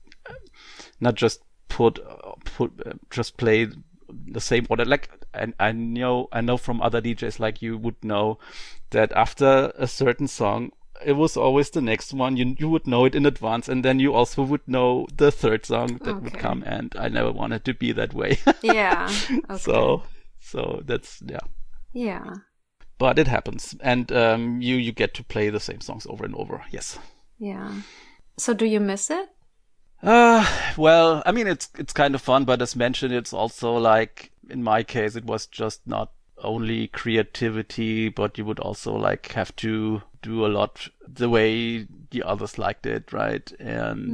just play the same order. Like I know from other DJs, like you would know that after a certain song, it was always the next one. You would know it in advance, and then you also would know the third song that would come. And I never wanted to be that way. Yeah. Okay. So that's Yeah. But it happens, and you get to play the same songs over and over. Yes. Yeah. So do you miss it? Well, I mean, it's kind of fun, but as mentioned, it's also like, in my case, it was just not only creativity, but you would also like have to do a lot the way the others liked it, right? And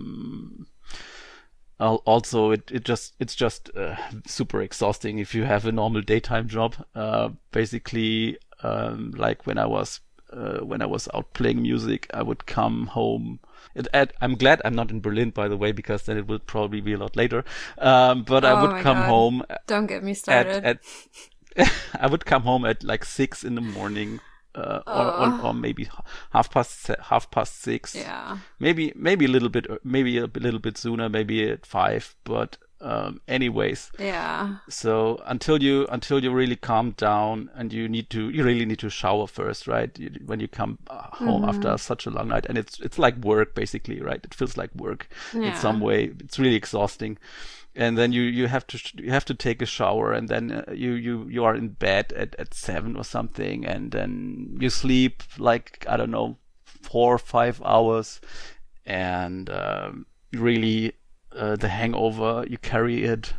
also it's just super exhausting if you have a normal daytime job. Basically, like when I was out playing music, I would come home. I'm glad I'm not in Berlin, by the way, because then it would probably be a lot later. But I would come home. Don't get me started. I would come home at like 6 in the morning, or maybe half past 6. Yeah. Maybe a little bit sooner, maybe at 5. But anyways. Yeah. So until you really calm down, and you really need to shower first, right? When you come home after such a long night, and it's like work basically, right? It feels like work in some way. It's really exhausting. And then you have to take a shower, and then you are in bed at 7 or something, and then you sleep like, I don't know, 4 or 5 hours, and really the hangover, you carry it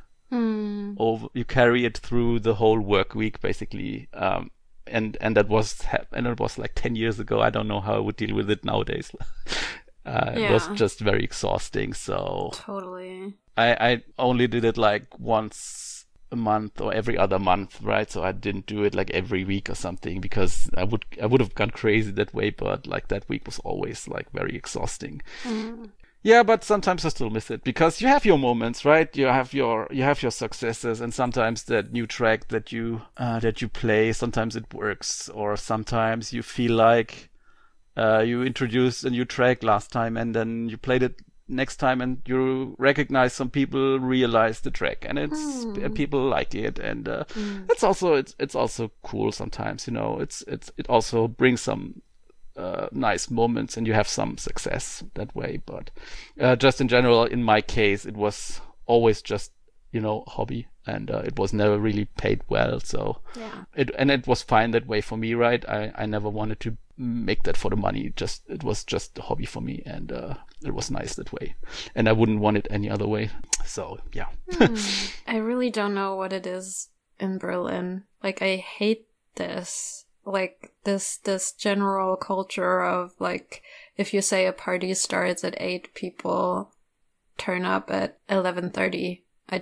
through the whole work week basically, and it was like 10 years ago. I don't know how I would deal with it nowadays. It was just very exhausting. So totally. I only did it like once a month or every other month, right? So I didn't do it like every week or something, because I would have gone crazy that way. But like that week was always like very exhausting. Yeah, but sometimes I still miss it, because you have your moments, right? You have your successes, and sometimes that new track that you play, sometimes it works, or sometimes you feel like you introduced a new track last time, and then you played it next time, and you recognize some people realize the track, and people like it, and it's also cool sometimes, you know. It also brings some nice moments, and you have some success that way. But just in general, in my case, it was always just, you know, hobby, and it was never really paid well. So it was fine that way for me, right? I never wanted to make that for the money. It was just a hobby for me, and it was nice that way, and I wouldn't want it any other way. So yeah. I really don't know what it is in Berlin. Like, I hate this. Like this general culture of like, if you say a party starts at 8, people turn up at 11:30.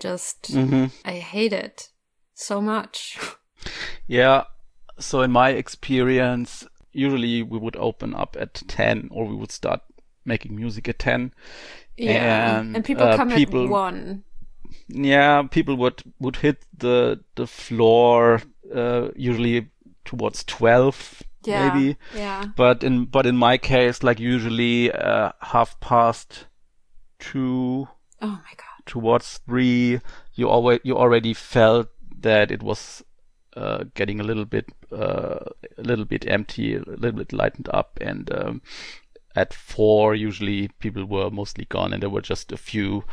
I hate it so much. Yeah. So in my experience, usually we would open up at 10, or we would start making music at 10. Yeah. And people come at 1. Yeah, people would hit the floor usually towards 12, maybe. Yeah. But in my case, like usually 2:30. Oh my god. Towards 3, you already felt that it was getting a little bit empty, a little bit lightened up, and at 4, usually people were mostly gone, and there were just a few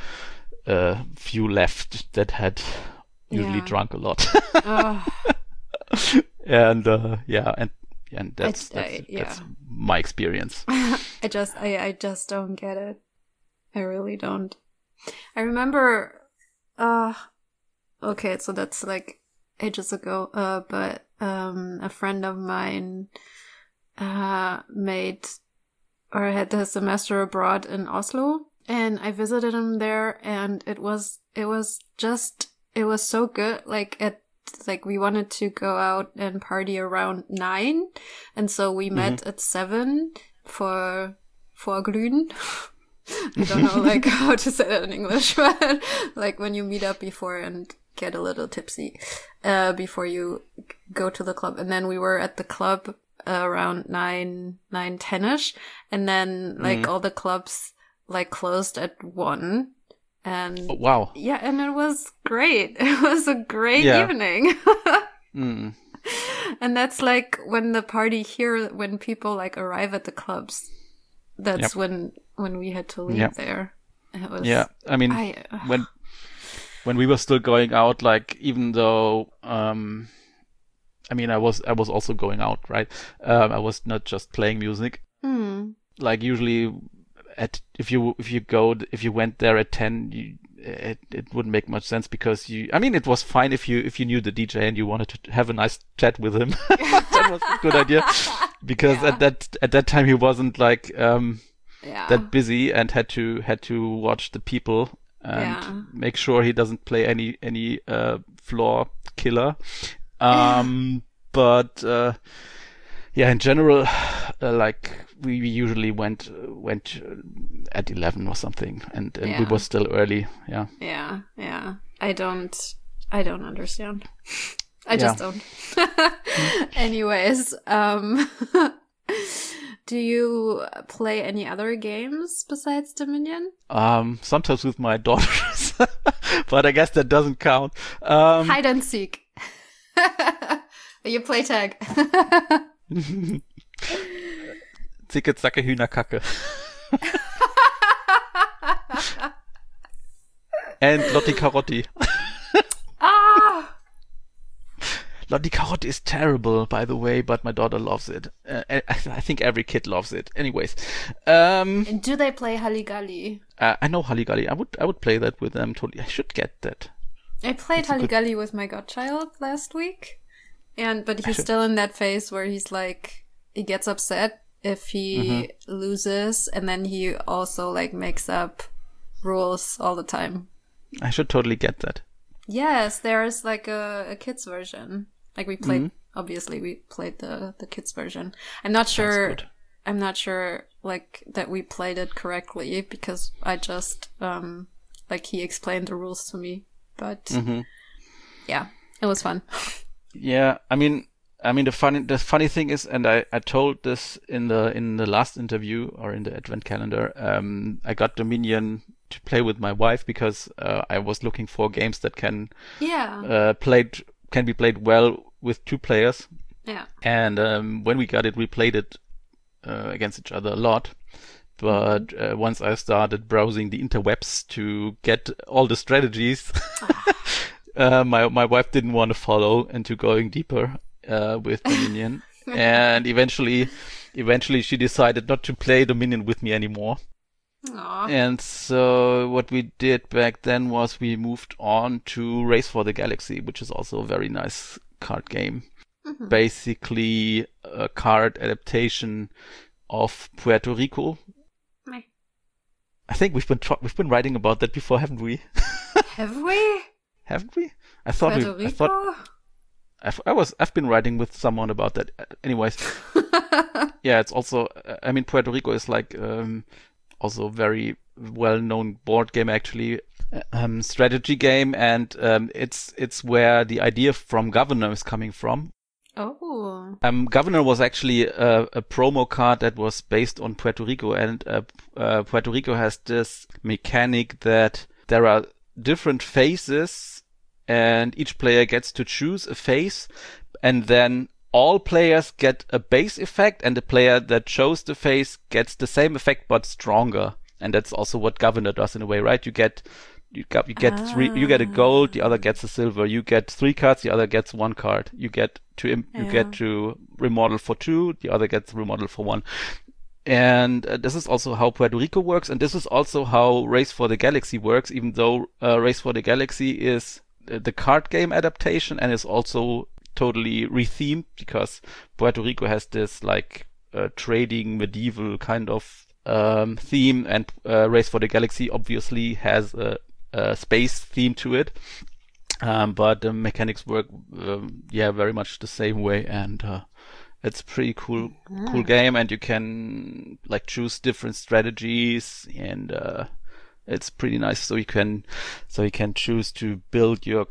left that had usually drunk a lot. And that's my experience. I just don't get it. I really don't. I remember, okay, so that's like ages ago, but a friend of mine made or had a semester abroad in Oslo, and I visited him there, and it was so good. Like we wanted to go out and party around 9, and so we met at 7 for Glühen. I don't know like how to say that in English, but like when you meet up before and get a little tipsy before you go to the club. And then we were at the club around 9:10ish, and then like all the clubs like closed at 1. And oh, wow. Yeah, and it was great. It was a great evening. And that's like when the party here, when people like arrive at the clubs, that's when we had to leave there. It was, I mean, when we were still going out, like even though I mean I was also going out, right? I was not just playing music. Like usually if you went there at 10, it wouldn't make much sense, because it was fine if you knew the DJ and you wanted to have a nice chat with him. That was a good idea, because at that time he wasn't like that busy and had to watch the people and make sure he doesn't play any floor killer. But in general, like we usually went at 11 or something, and we were still early. Yeah. I don't understand. I just don't. Anyways, do you play any other games besides Dominion? Sometimes with my daughters, but I guess that doesn't count. Hide and seek. You play tag. Zicke, Zacke, Hühnerkacke. And Lotti Carotti. Lotti Carotti is terrible, by the way, but my daughter loves it. I think every kid loves it. Anyways. And do they play Halligalli? I know Halligalli. I would play that with them totally. I should get that. I played Halligalli with my godchild last week. But he's still in that phase where he's like, he gets upset if he loses, and then he also like makes up rules all the time. I should totally get that. Yes, there's like a kids version. Like we played, obviously we played the kids version. I'm not sure like that we played it correctly, because I just like he explained the rules to me. But yeah, it was fun. Yeah, I mean the funny thing is, and I told this in the last interview or in the advent calendar, I got Dominion to play with my wife because I was looking for games that can be played well with 2 players. Yeah. And when we got it, we played it against each other a lot. But once I started browsing the interwebs to get all the strategies, my wife didn't want to follow into going deeper with Dominion. And eventually she decided not to play Dominion with me anymore. Aww. And so what we did back then was we moved on to Race for the Galaxy, which is also a very nice card game. Basically a card adaptation of Puerto Rico. I think we've been writing about that before, haven't we? Have we? Haven't we? I thought Puerto Rico? I've been writing with someone about that. Anyways. Yeah, it's also, Puerto Rico is like, also a very well-known board game, actually, strategy game, and it's where the idea from Governor is coming from. Oh. Governor was actually a promo card that was based on Puerto Rico, and Puerto Rico has this mechanic that there are different phases, and each player gets to choose a phase, and then all players get a base effect, and the player that chose the phase gets the same effect but stronger. And that's also what Governor does in a way, right? You get you get a gold, the other gets a silver. You get 3 cards, the other gets 1 card. You get to remodel for 2, the other gets remodel for 1. And this is also how Puerto Rico works, and this is also how Race for the Galaxy works, even though Race for the Galaxy is the card game adaptation and is also totally rethemed, because Puerto Rico has this like trading medieval kind of theme, and Race for the Galaxy obviously has a space theme to it. But the mechanics work, very much the same way, and it's pretty cool game, and you can like choose different strategies, and it's pretty nice. So you can choose to build your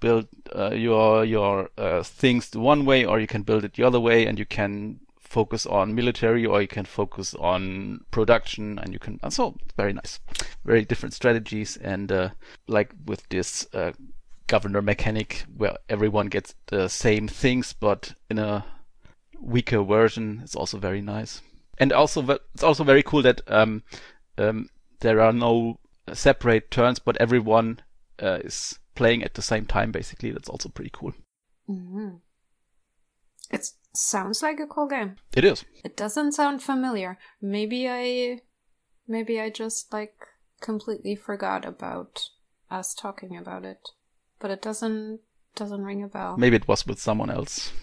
things the one way, or you can build it the other way, and you can focus on military, or you can focus on production, and you can also very nice, very different strategies, and like with this governor mechanic where everyone gets the same things but in a weaker version, it's also very nice. And also it's also very cool that there are no separate turns, but everyone is playing at the same time, basically. That's also pretty cool. Mm-hmm. It sounds like a cool game. It is. It doesn't sound familiar. Maybe I just like completely forgot about us talking about it. But it doesn't ring a bell. Maybe it was with someone else.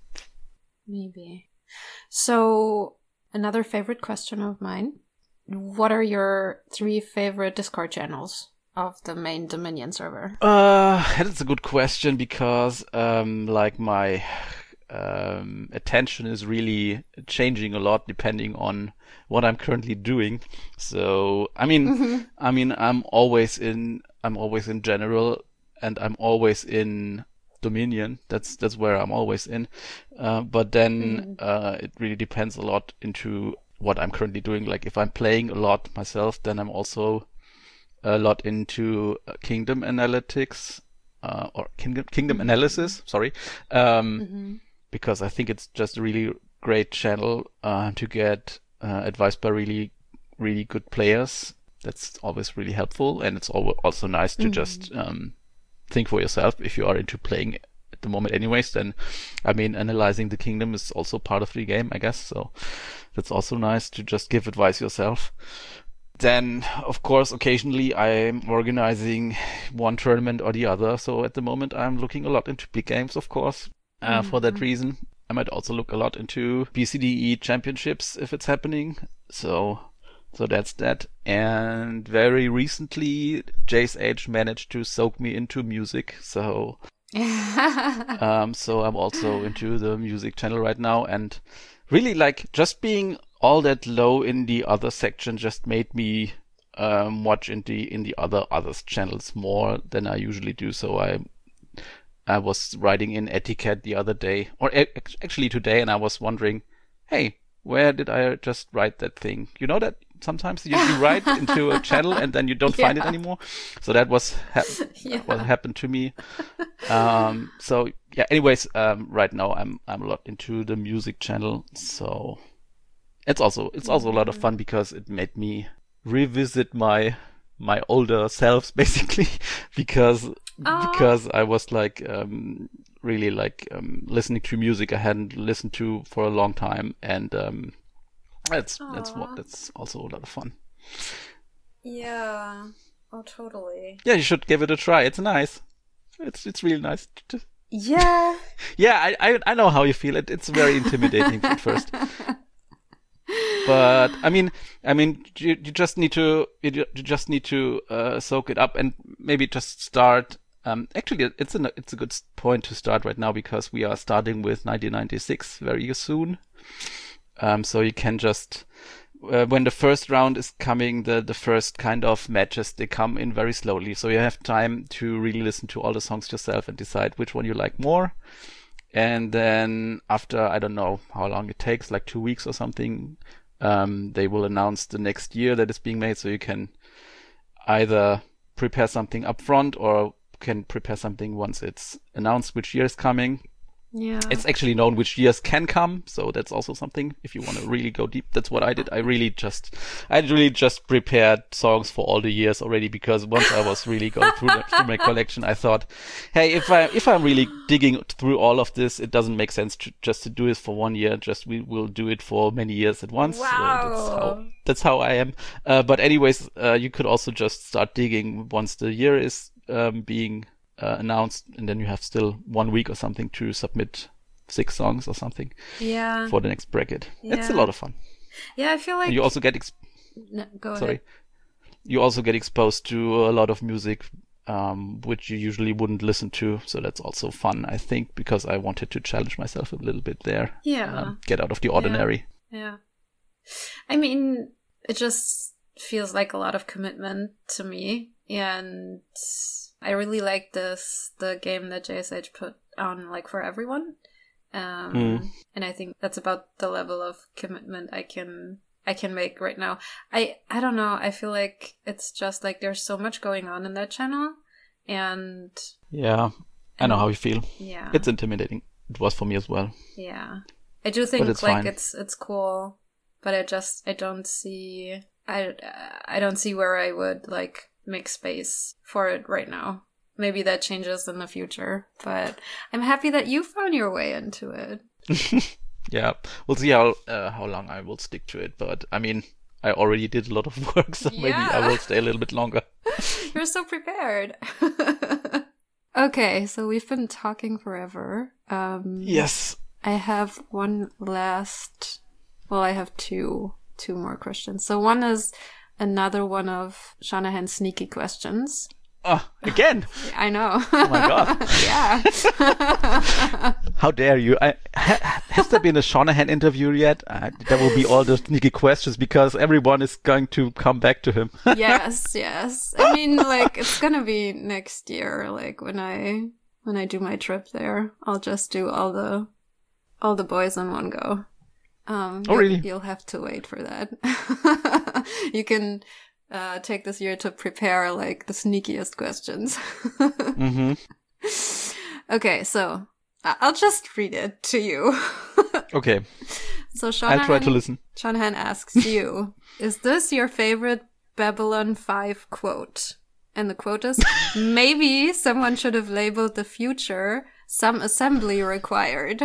Maybe. So, another favorite question of mine. What are your 3 favorite Discord channels of the main Dominion server? That's a good question, because like my attention is really changing a lot depending on what I'm currently doing. So I'm always in general, and I'm always in Dominion. That's where I'm always in. But then it really depends a lot into what I'm currently doing. Like if I'm playing a lot myself, then I'm also a lot into Kingdom Analytics or Kingdom Analysis. Sorry, because I think it's just a really great channel to get advice by really, really good players. That's always really helpful, and it's also nice to just think for yourself if you are into playing at the moment anyways. Then analyzing the kingdom is also part of the game, I guess, so that's also nice to just give advice yourself. Then of course occasionally I'm organizing one tournament or the other, so at the moment I'm looking a lot into big games, of course. For that reason I might also look a lot into BCDE championships if it's happening, so that's that. And very recently, Jace H managed to soak me into music. So I'm also into the music channel right now. And really, like, just being all that low in the other section just made me watch in the others channels more than I usually do. So I was writing in Etiquette the other day, or actually today, and I was wondering, hey, where did I just write that thing? You know that sometimes you write into a channel and then you don't find it anymore. So that was what happened to me. Anyways, right now I'm a lot into the music channel. So it's also a lot of fun, because it made me revisit my older selves, basically, because I was like really like listening to music I hadn't listened to for a long time, and that's also a lot of fun. Yeah. Oh, totally. Yeah, you should give it a try. It's nice. It's really nice. Yeah. Yeah, I know how you feel. It's very intimidating at first. But you just need to soak it up, and maybe just start. Actually, it's a good point to start right now, because we are starting with 1996 very soon. So you can just when the first round is coming, the first kind of matches, they come in very slowly. So you have time to really listen to all the songs yourself and decide which one you like more. And then after, I don't know how long it takes, like 2 weeks or something, they will announce the next year that is being made. So you can either prepare something up front, or can prepare something once it's announced which year is coming. Yeah. It's actually known which years can come, so that's also something. If you want to really go deep, that's what I did. I really just prepared songs for all the years already, because once I was really going through my collection, I thought, hey, if I'm really digging through all of this, it doesn't make sense to do it for 1 year. We will do it for many years at once. Wow. So that's how I am. But anyways, you could also just start digging once the year is being announced, and then you have still 1 week or something to submit 6 songs or something for the next bracket. Yeah. It's a lot of fun. Yeah, I feel like And you also get go ahead. You also get exposed to a lot of music which you usually wouldn't listen to, so that's also fun, I think, because I wanted to challenge myself a little bit there. Yeah. Get out of the ordinary. Yeah. I mean, it just feels like a lot of commitment to me, and I really like the game that JSH put on, like, for everyone. And I think that's about the level of commitment I can make right now. I don't know. I feel like it's just like there's so much going on in that channel, and yeah, I know how you feel. Yeah, it's intimidating. It was for me as well. Yeah, I do think it's like fine. it's cool, but I don't see where I would like make space for it right now. Maybe that changes in the future, but I'm happy that you found your way into it. Yeah, we'll see how long I will stick to it. But I mean, I already did a lot of work, so maybe I will stay a little bit longer. You're so prepared. Okay, so we've been talking forever. Yes. I have one last. Well, I have two more questions. So one is another one of Shanahan's sneaky questions. Again? I know. Oh my god. Yeah. How dare you? Has there been a Shanahan interview yet? There will be all the sneaky questions because everyone is going to come back to him. Yes. I mean, like, it's gonna be next year, like, when I do my trip there. I'll just do all the boys in one go. Really? You'll have to wait for that. You can take this year to prepare like the sneakiest questions. Mm-hmm. Okay, so I'll just read it to you. Okay. So Shanahan, I'll try to listen. Shanahan asks you, is this your favorite Babylon 5 quote? And the quote is, maybe someone should have labeled the future "some assembly required."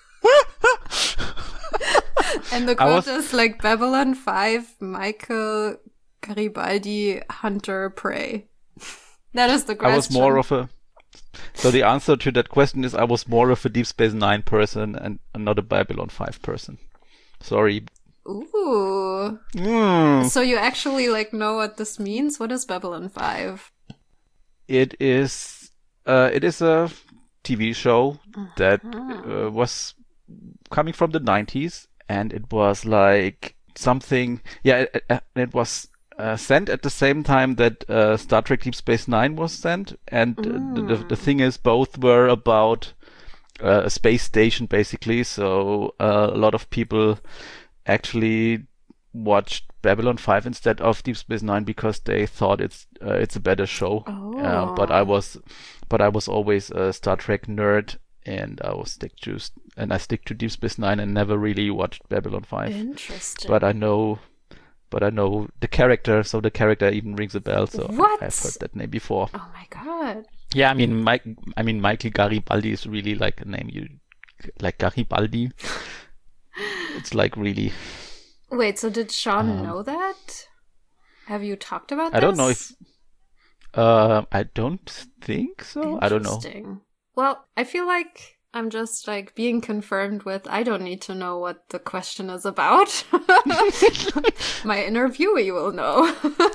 And the quote is like Babylon 5, Michael Garibaldi, Hunter, Prey. That is the question. So the answer to that question is I was more of a Deep Space Nine person and not a Babylon 5 person. Sorry. Ooh. So you actually like know what this means? What is Babylon 5? It is a TV show that was coming from the 90s, and it was like something. Yeah, it was sent at the same time that Star Trek Deep Space Nine was sent, and the thing is, both were about a space station basically. So a lot of people actually watched Babylon 5 instead of Deep Space Nine because they thought it's a better show. But I was always a Star Trek nerd, and I stick to Deep Space Nine and never really watched Babylon 5. Interesting. But I know the character, so the character even rings a bell. So What? I've heard that name before. Oh my god. Yeah, I mean Michael Garibaldi is really like a name you like Garibaldi. It's like really. Wait, so did Sean know that? Have you talked about this? I don't know if. I don't think so. I don't know. Interesting. Well, I feel like I'm just like being confirmed with I don't need to know what the question is about. My interviewee will know.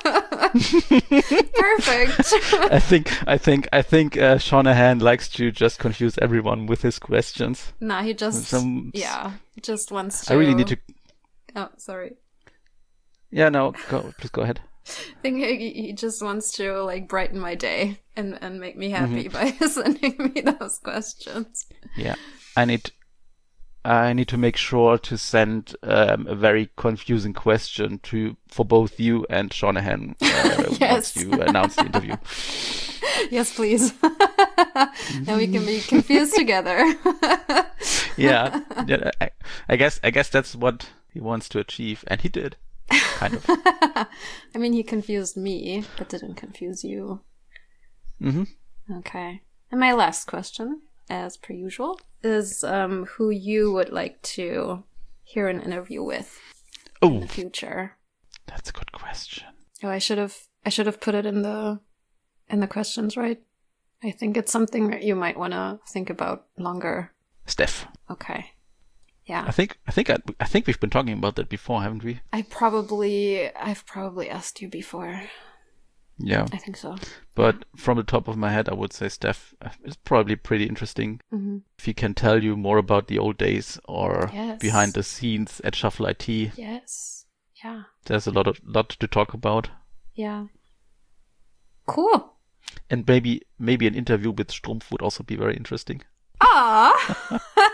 Perfect. I think Shanahan likes to just confuse everyone with his questions. Nah, he just just wants to. I really need to. Oh, sorry. Yeah, no, please go ahead. I think he just wants to like brighten my day and make me happy by sending me those questions. Yeah, I need I need to make sure to send a very confusing question for both you and Shanahan Yes. once you announce the interview. Yes, please. Now we can be confused together. Yeah, I guess that's what he wants to achieve, and he did, kind of. I mean, he confused me, but didn't confuse you. Mm-hmm. Okay. And my last question, as per usual, is who you would like to hear an interview with in the future. That's a good question. Oh, I should have put it in the questions, right? I think it's something that you might want to think about longer. Steph. Okay. Yeah. I think we've been talking about that before, haven't we? I've probably asked you before. Yeah. I think so. But from the top of my head, I would say Steph is probably pretty interesting. Mm-hmm. If he can tell you more about the old days or Yes. behind the scenes at Shuffle IT. Yes. Yeah. There's a lot to talk about. Yeah. Cool. And maybe an interview with Strumpf would also be very interesting. Ah.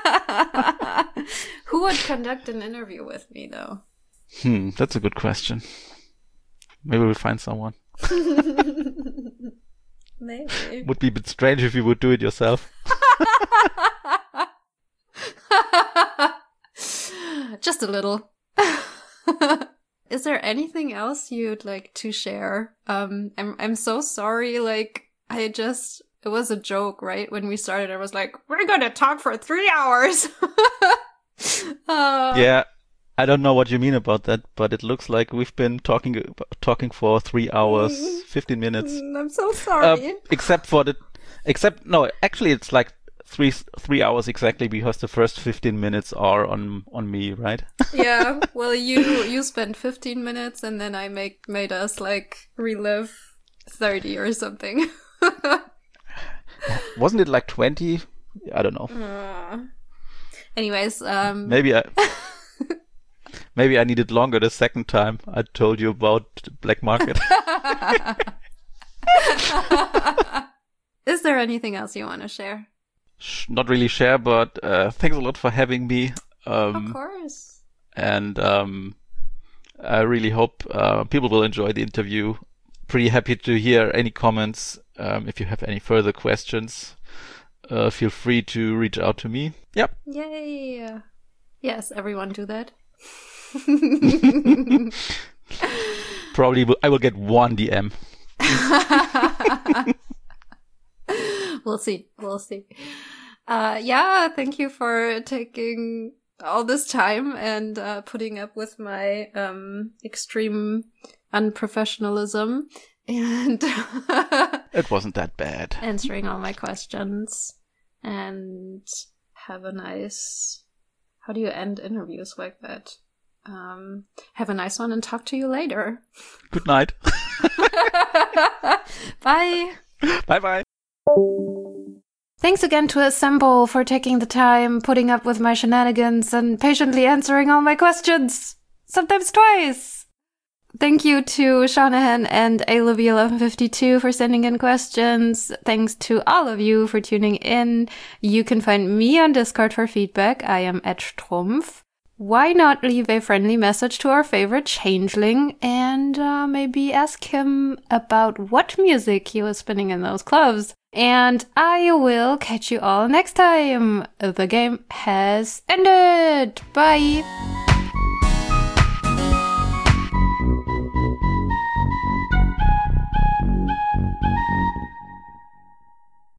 Who would conduct an interview with me, though? That's a good question. Maybe we'll find someone. Maybe. Would be a bit strange if you would do it yourself. Just a little. Is there anything else you'd like to share? I'm so sorry. Like, it was a joke, right? When we started, I was like, we're gonna talk for 3 hours. Yeah, I don't know what you mean about that, but it looks like we've been talking for 3 hours, 15 minutes. I'm so sorry. No, actually it's like 3 hours exactly, because the first 15 minutes are on me, right? Yeah. Well, you spent 15 minutes, and then I made us like relive 30 or something. Wasn't it like 20? I don't know. Anyways, maybe I needed longer the second time I told you about the black market. Is there anything else you want to share? Not really share, but thanks a lot for having me. Of course. And I really hope people will enjoy the interview. Pretty happy to hear any comments. If you have any further questions, feel free to reach out to me. Yep. Yay. Yes, everyone do that. Probably I will get one DM. We'll see. Yeah, thank you for taking all this time and putting up with my extreme unprofessionalism and It wasn't that bad. Answering all my questions. And have a nice... How do you end interviews like that? Have a nice one and talk to you later. Good night. Bye. Bye-bye. Thanks again to Assemble for taking the time, putting up with my shenanigans, and patiently answering all my questions. Sometimes twice. Thank you to Shanahan and ALivy1152 for sending in questions. Thanks to all of you for tuning in. You can find me on Discord for feedback. I am @Strumpf. Why not leave a friendly message to our favorite changeling and maybe ask him about what music he was spinning in those clubs. And I will catch you all next time. The game has ended. Bye.